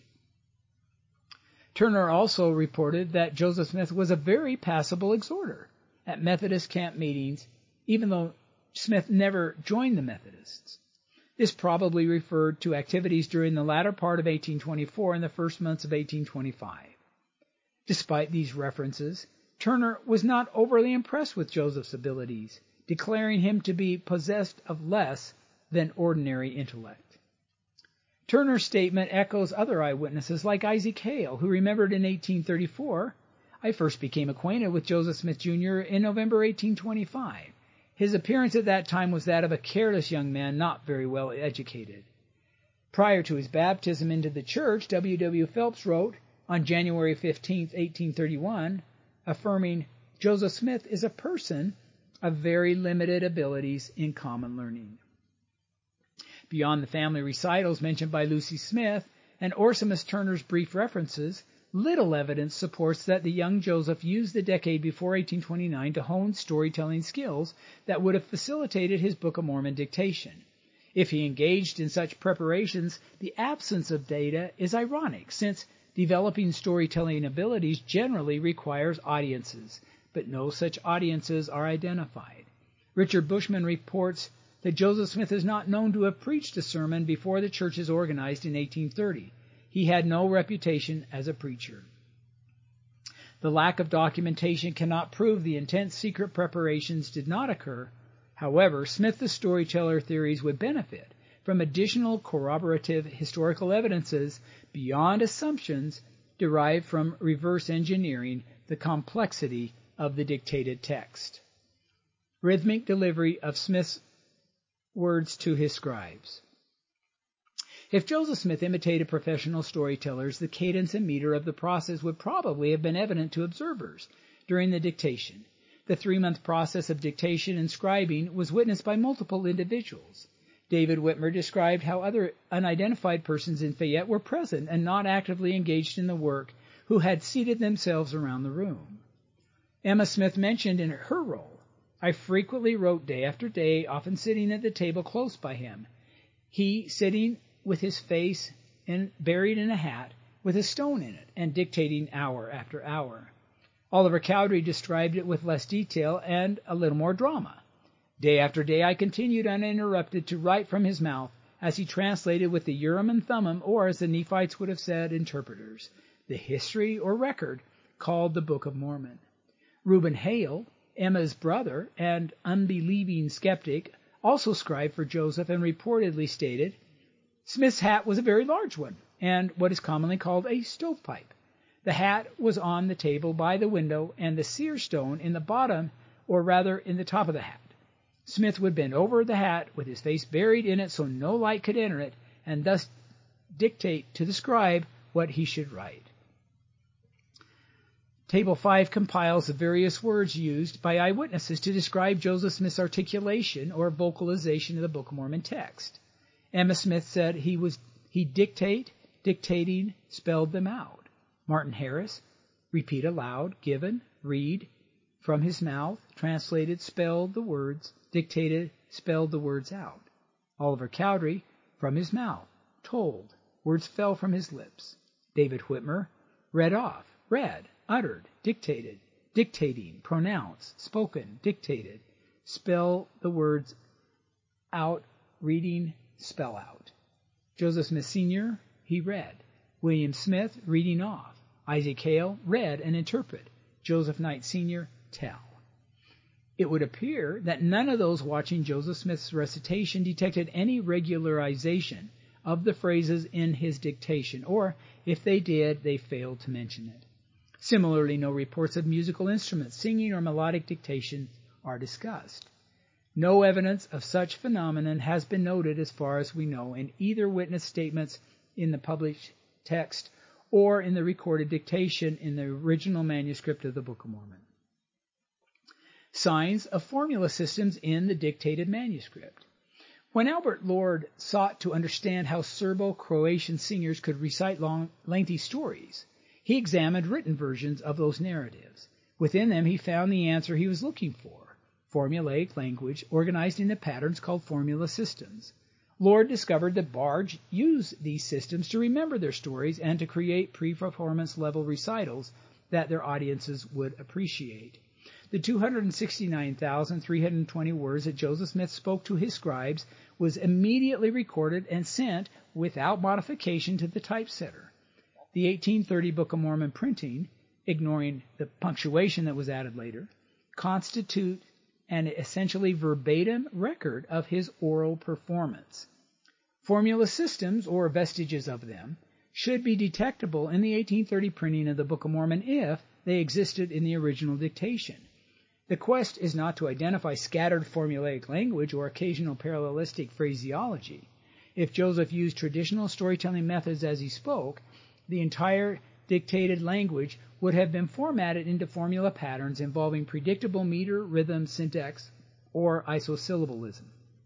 Turner also reported that Joseph Smith was a very passable exhorter at Methodist camp meetings, even though Smith never joined the Methodists. This probably referred to activities during the latter part of eighteen twenty-four and the first months of eighteen twenty-five. Despite these references, Turner was not overly impressed with Joseph's abilities, declaring him to be possessed of less than ordinary intellect. Turner's statement echoes other eyewitnesses like Isaac Hale, who remembered in eighteen thirty-four, "I first became acquainted with Joseph Smith Junior in November eighteen twenty-five. His appearance at that time was that of a careless young man not very well educated." Prior to his baptism into the church, W. W. Phelps wrote on January fifteenth, eighteen thirty-one, affirming, "Joseph Smith is a person of very limited abilities in common learning." Beyond the family recitals mentioned by Lucy Smith and Orsimus Turner's brief references, little evidence supports that the young Joseph used the decade before eighteen twenty-nine to hone storytelling skills that would have facilitated his Book of Mormon dictation. If he engaged in such preparations, the absence of data is ironic, since developing storytelling abilities generally requires audiences, but no such audiences are identified. Richard Bushman reports that Joseph Smith is not known to have preached a sermon before the churches organized in eighteen thirty. He had no reputation as a preacher. The lack of documentation cannot prove the intense secret preparations did not occur. However, Smith the storyteller theories would benefit from additional corroborative historical evidences beyond assumptions derived from reverse engineering the complexity of the dictated text. Rhythmic delivery of Smith's words to his scribes. If Joseph Smith imitated professional storytellers, the cadence and meter of the process would probably have been evident to observers during the dictation. The three-month process of dictation and scribing was witnessed by multiple individuals. David Whitmer described how other unidentified persons in Fayette were present and not actively engaged in the work, who had seated themselves around the room. Emma Smith mentioned in her role, "I frequently wrote day after day, often sitting at the table close by him, he sitting with his face in, buried in a hat with a stone in it, and dictating hour after hour." Oliver Cowdery described it with less detail and a little more drama. "Day after day I continued uninterrupted to write from his mouth, as he translated with the Urim and Thummim, or, as the Nephites would have said, interpreters, the history or record called the Book of Mormon." Reuben Hale, Emma's brother and unbelieving skeptic, also scribed for Joseph and reportedly stated, "Smith's hat was a very large one, and what is commonly called a stovepipe. The hat was on the table by the window, and the seer stone in the bottom, or rather in the top of the hat. Smith would bend over the hat with his face buried in it so no light could enter it, and thus dictate to the scribe what he should write." Table five compiles the various words used by eyewitnesses to describe Joseph Smith's articulation or vocalization of the Book of Mormon text. Emma Smith said he was he dictate, dictating, spelled them out. Martin Harris, repeat aloud, given, read, from his mouth, translated, spelled the words, dictated, spelled the words out. Oliver Cowdery, from his mouth, told, words fell from his lips. David Whitmer, read off, read, uttered, dictated, dictating, pronounced, spoken, dictated, spell the words out, reading, spell out. Joseph Smith Senior, he read. William Smith, reading off. Isaac Hale, read and interpret. Joseph Knight Senior, tell. It would appear that none of those watching Joseph Smith's recitation detected any regularization of the phrases in his dictation, or if they did, they failed to mention it. Similarly, no reports of musical instruments, singing, or melodic dictation are discussed. No evidence of such phenomenon has been noted as far as we know in either witness statements in the published text or in the recorded dictation in the original manuscript of the Book of Mormon. Signs of formula systems in the dictated manuscript. When Albert Lord sought to understand how Serbo-Croatian singers could recite long, lengthy stories, he examined written versions of those narratives. Within them he found the answer he was looking for, formulaic language organized into patterns called formula systems. Lord discovered that bards use these systems to remember their stories and to create pre-performance level recitals that their audiences would appreciate. The two hundred sixty-nine thousand three hundred twenty words that Joseph Smith spoke to his scribes was immediately recorded and sent without modification to the typesetter. The eighteen thirty Book of Mormon printing ignoring the punctuation that was added later, constitute an essentially verbatim record of his oral performance. Formula systems, or vestiges of them, should be detectable in the eighteen thirty printing of the Book of Mormon if they existed in the original dictation. The quest is not to identify scattered formulaic language or occasional parallelistic phraseology. If Joseph used traditional storytelling methods as he spoke, the entire dictated language would have been formatted into formula patterns involving predictable meter, rhythm, syntax, or isosyllabalism.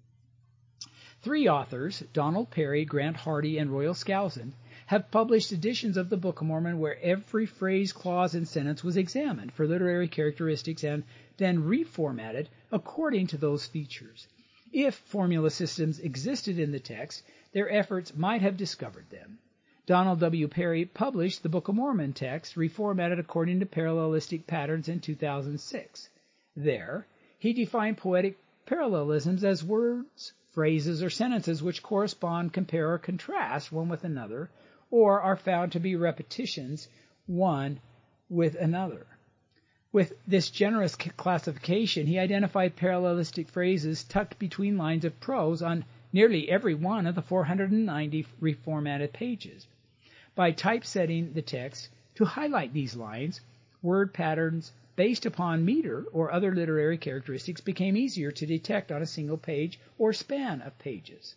Three authors, Donald Perry, Grant Hardy, and Royal Skousen, have published editions of the Book of Mormon where every phrase, clause, and sentence was examined for literary characteristics and then reformatted according to those features. If formula systems existed in the text, their efforts might have discovered them. Donald W. Perry published the Book of Mormon text reformatted according to parallelistic patterns in two thousand six. There, he defined poetic parallelisms as words, phrases, or sentences which correspond, compare, or contrast one with another, or are found to be repetitions one with another. With this generous classification, he identified parallelistic phrases tucked between lines of prose on nearly every one of the four hundred ninety reformatted pages. By typesetting the text to highlight these lines, word patterns based upon meter or other literary characteristics became easier to detect on a single page or span of pages.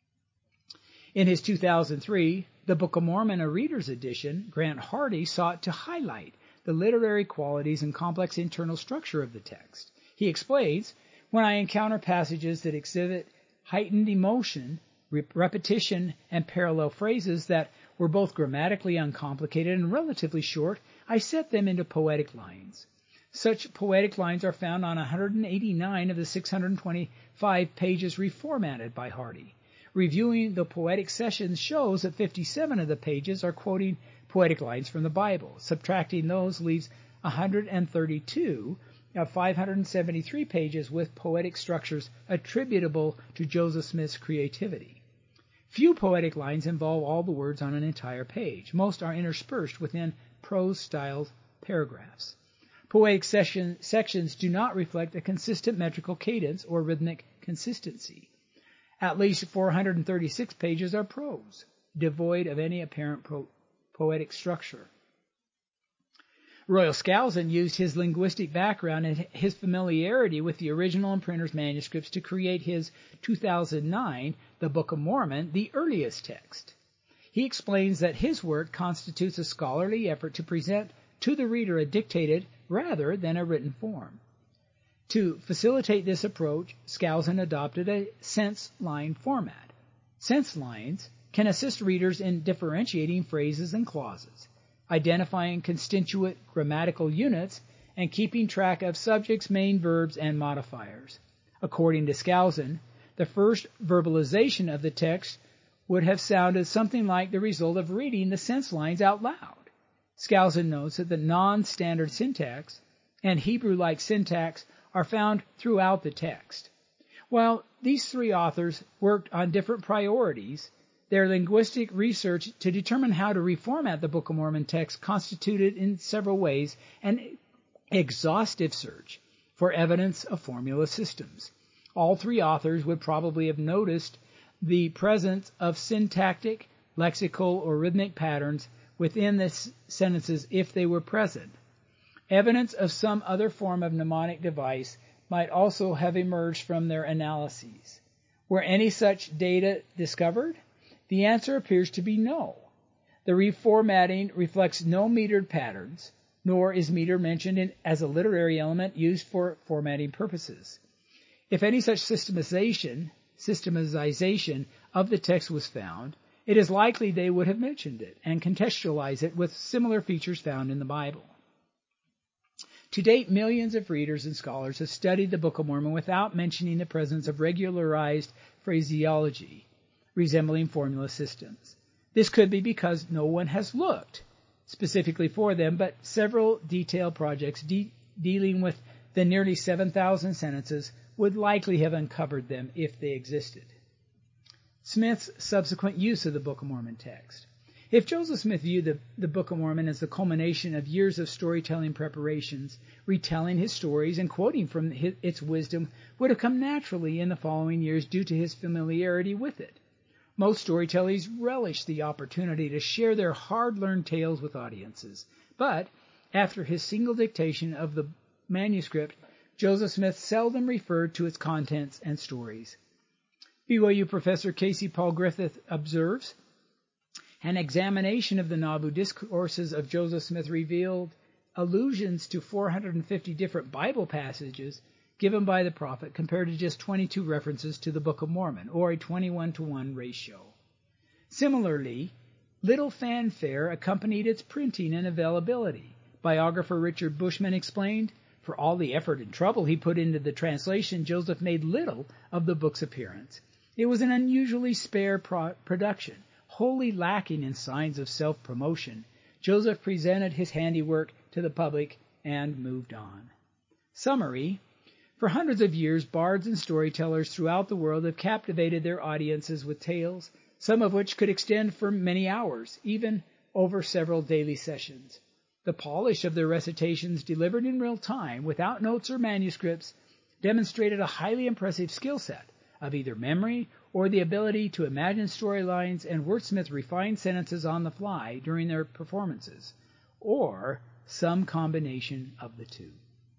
In his two thousand three The Book of Mormon, a Reader's Edition, Grant Hardy sought to highlight the literary qualities and complex internal structure of the text. He explains, when I encounter passages that exhibit heightened emotion, rep- repetition, and parallel phrases that were both grammatically uncomplicated and relatively short, I set them into poetic lines. Such poetic lines are found on one hundred eighty-nine of the six hundred twenty-five pages reformatted by Hardy. Reviewing the poetic sessions shows that fifty-seven of the pages are quoting poetic lines from the Bible. Subtracting those leaves one hundred thirty-two of five hundred seventy-three pages with poetic structures attributable to Joseph Smith's creativity. Few poetic lines involve all the words on an entire page. Most are interspersed within prose-styled paragraphs. Poetic session, sections do not reflect a consistent metrical cadence or rhythmic consistency. At least four hundred thirty-six pages are prose, devoid of any apparent pro- poetic structure. Royal Skousen used his linguistic background and his familiarity with the original and printer's manuscripts to create his two thousand nine The Book of Mormon, the earliest text. He explains that his work constitutes a scholarly effort to present to the reader a dictated rather than a written form. To facilitate this approach, Skousen adopted a sense line format. Sense lines can assist readers in differentiating phrases and clauses, identifying constituent grammatical units, and keeping track of subjects, main verbs, and modifiers. According to Skousen, the first verbalization of the text would have sounded something like the result of reading the sense lines out loud. Skousen notes that the non-standard syntax and Hebrew-like syntax are found throughout the text. While these three authors worked on different priorities, their linguistic research to determine how to reformat the Book of Mormon text constituted in several ways an exhaustive search for evidence of formula systems. All three authors would probably have noticed the presence of syntactic, lexical, or rhythmic patterns within the sentences if they were present. Evidence of some other form of mnemonic device might also have emerged from their analyses. Were any such data discovered? The answer appears to be no. The reformatting reflects no metered patterns, nor is meter mentioned in, as a literary element used for formatting purposes. If any such systemization, systematization of the text was found, it is likely they would have mentioned it and contextualized it with similar features found in the Bible. To date, millions of readers and scholars have studied the Book of Mormon without mentioning the presence of regularized phraseology resembling formula systems. This could be because no one has looked specifically for them, but several detailed projects de- dealing with the nearly seven thousand sentences would likely have uncovered them if they existed. Smith's subsequent use of the Book of Mormon text. If Joseph Smith viewed the, the Book of Mormon as the culmination of years of storytelling preparations, retelling his stories and quoting from his, its wisdom would have come naturally in the following years due to his familiarity with it. Most storytellers relish the opportunity to share their hard-learned tales with audiences, but after his single dictation of the manuscript, Joseph Smith seldom referred to its contents and stories. B Y U professor Casey Paul Griffith observes, an examination of the Nauvoo discourses of Joseph Smith revealed allusions to four hundred fifty different Bible passages given by the prophet compared to just twenty-two references to the Book of Mormon, or a twenty-one to one ratio. Similarly, little fanfare accompanied its printing and availability. Biographer Richard Bushman explained, for all the effort and trouble he put into the translation, Joseph made little of the book's appearance. It was an unusually spare pro- production, wholly lacking in signs of self-promotion. Joseph presented his handiwork to the public and moved on. Summary. For hundreds of years, bards and storytellers throughout the world have captivated their audiences with tales, some of which could extend for many hours, even over several daily sessions. The polish of their recitations, delivered in real time, without notes or manuscripts, demonstrated a highly impressive skill set of either memory or the ability to imagine storylines and wordsmith refined sentences on the fly during their performances, or some combination of the two.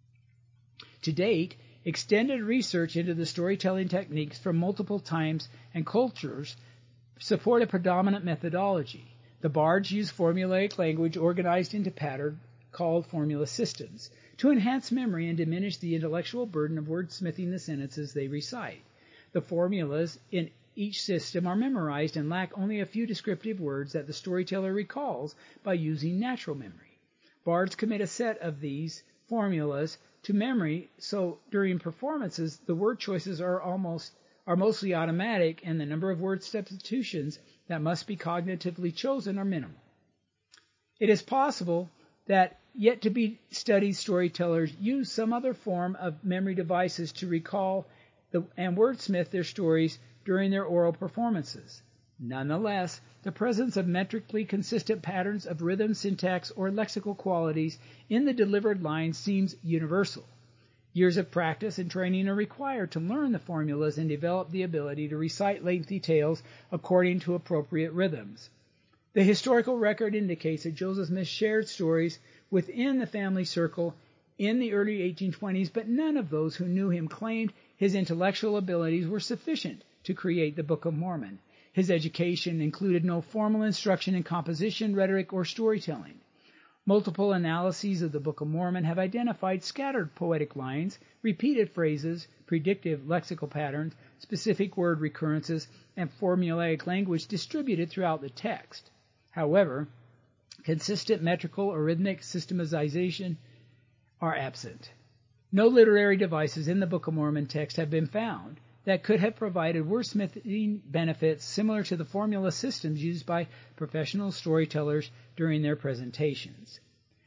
To date, extended research into the storytelling techniques from multiple times and cultures support a predominant methodology. The bards use formulaic language organized into patterns called formula systems to enhance memory and diminish the intellectual burden of wordsmithing the sentences they recite. The formulas in each system are memorized and lack only a few descriptive words that the storyteller recalls by using natural memory. Bards commit a set of these formulas to memory, so during performances the word choices are almost are mostly automatic, and the number of word substitutions that must be cognitively chosen are minimal. It is possible that yet to be studied storytellers use some other form of memory devices to recall the, and wordsmith their stories during their oral performances. Nonetheless, the presence of metrically consistent patterns of rhythm, syntax, or lexical qualities in the delivered lines seems universal. Years of practice and training are required to learn the formulas and develop the ability to recite lengthy tales according to appropriate rhythms. The historical record indicates that Joseph Smith shared stories within the family circle in the early eighteen twenties, but none of those who knew him claimed his intellectual abilities were sufficient to create the Book of Mormon. His education included no formal instruction in composition, rhetoric, or storytelling. Multiple analyses of the Book of Mormon have identified scattered poetic lines, repeated phrases, predictive lexical patterns, specific word recurrences, and formulaic language distributed throughout the text. However, consistent metrical or rhythmic systematization are absent. No literary devices in the Book of Mormon text have been found that could have provided wordsmithing benefits similar to the formula systems used by professional storytellers during their presentations.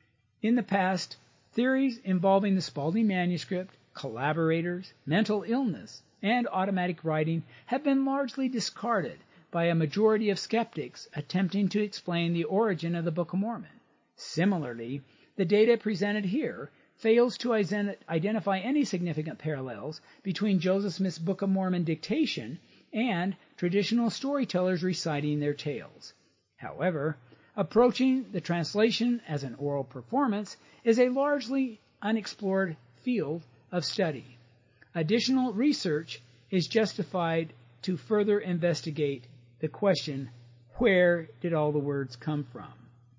In the past, theories involving the Spalding manuscript, collaborators, mental illness, and automatic writing have been largely discarded by a majority of skeptics attempting to explain the origin of the Book of Mormon. Similarly, the data presented here fails to identify any significant parallels between Joseph Smith's Book of Mormon dictation and traditional storytellers reciting their tales. However, approaching the translation as an oral performance is a largely unexplored field of study. Additional research is justified to further investigate the question, where did all the words come from?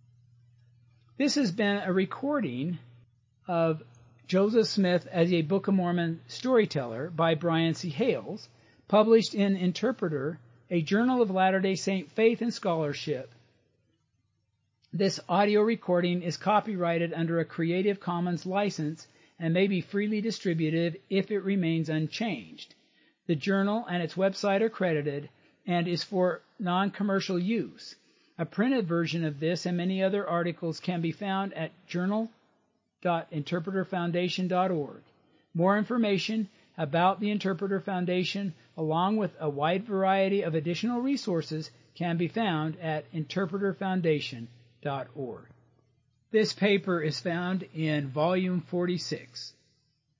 This has been a recording of Joseph Smith as a Book of Mormon storyteller by Brian C. Hales, published in Interpreter, a Journal of Latter-day Saint Faith and Scholarship. This audio recording is copyrighted under a Creative Commons license and may be freely distributed if it remains unchanged. The journal and its website are credited and is for non-commercial use. A printed version of this and many other articles can be found at journal dot interpreter foundation dot org. More information about the Interpreter Foundation, along with a wide variety of additional resources, can be found at interpreter foundation dot org. This paper is found in Volume forty-six,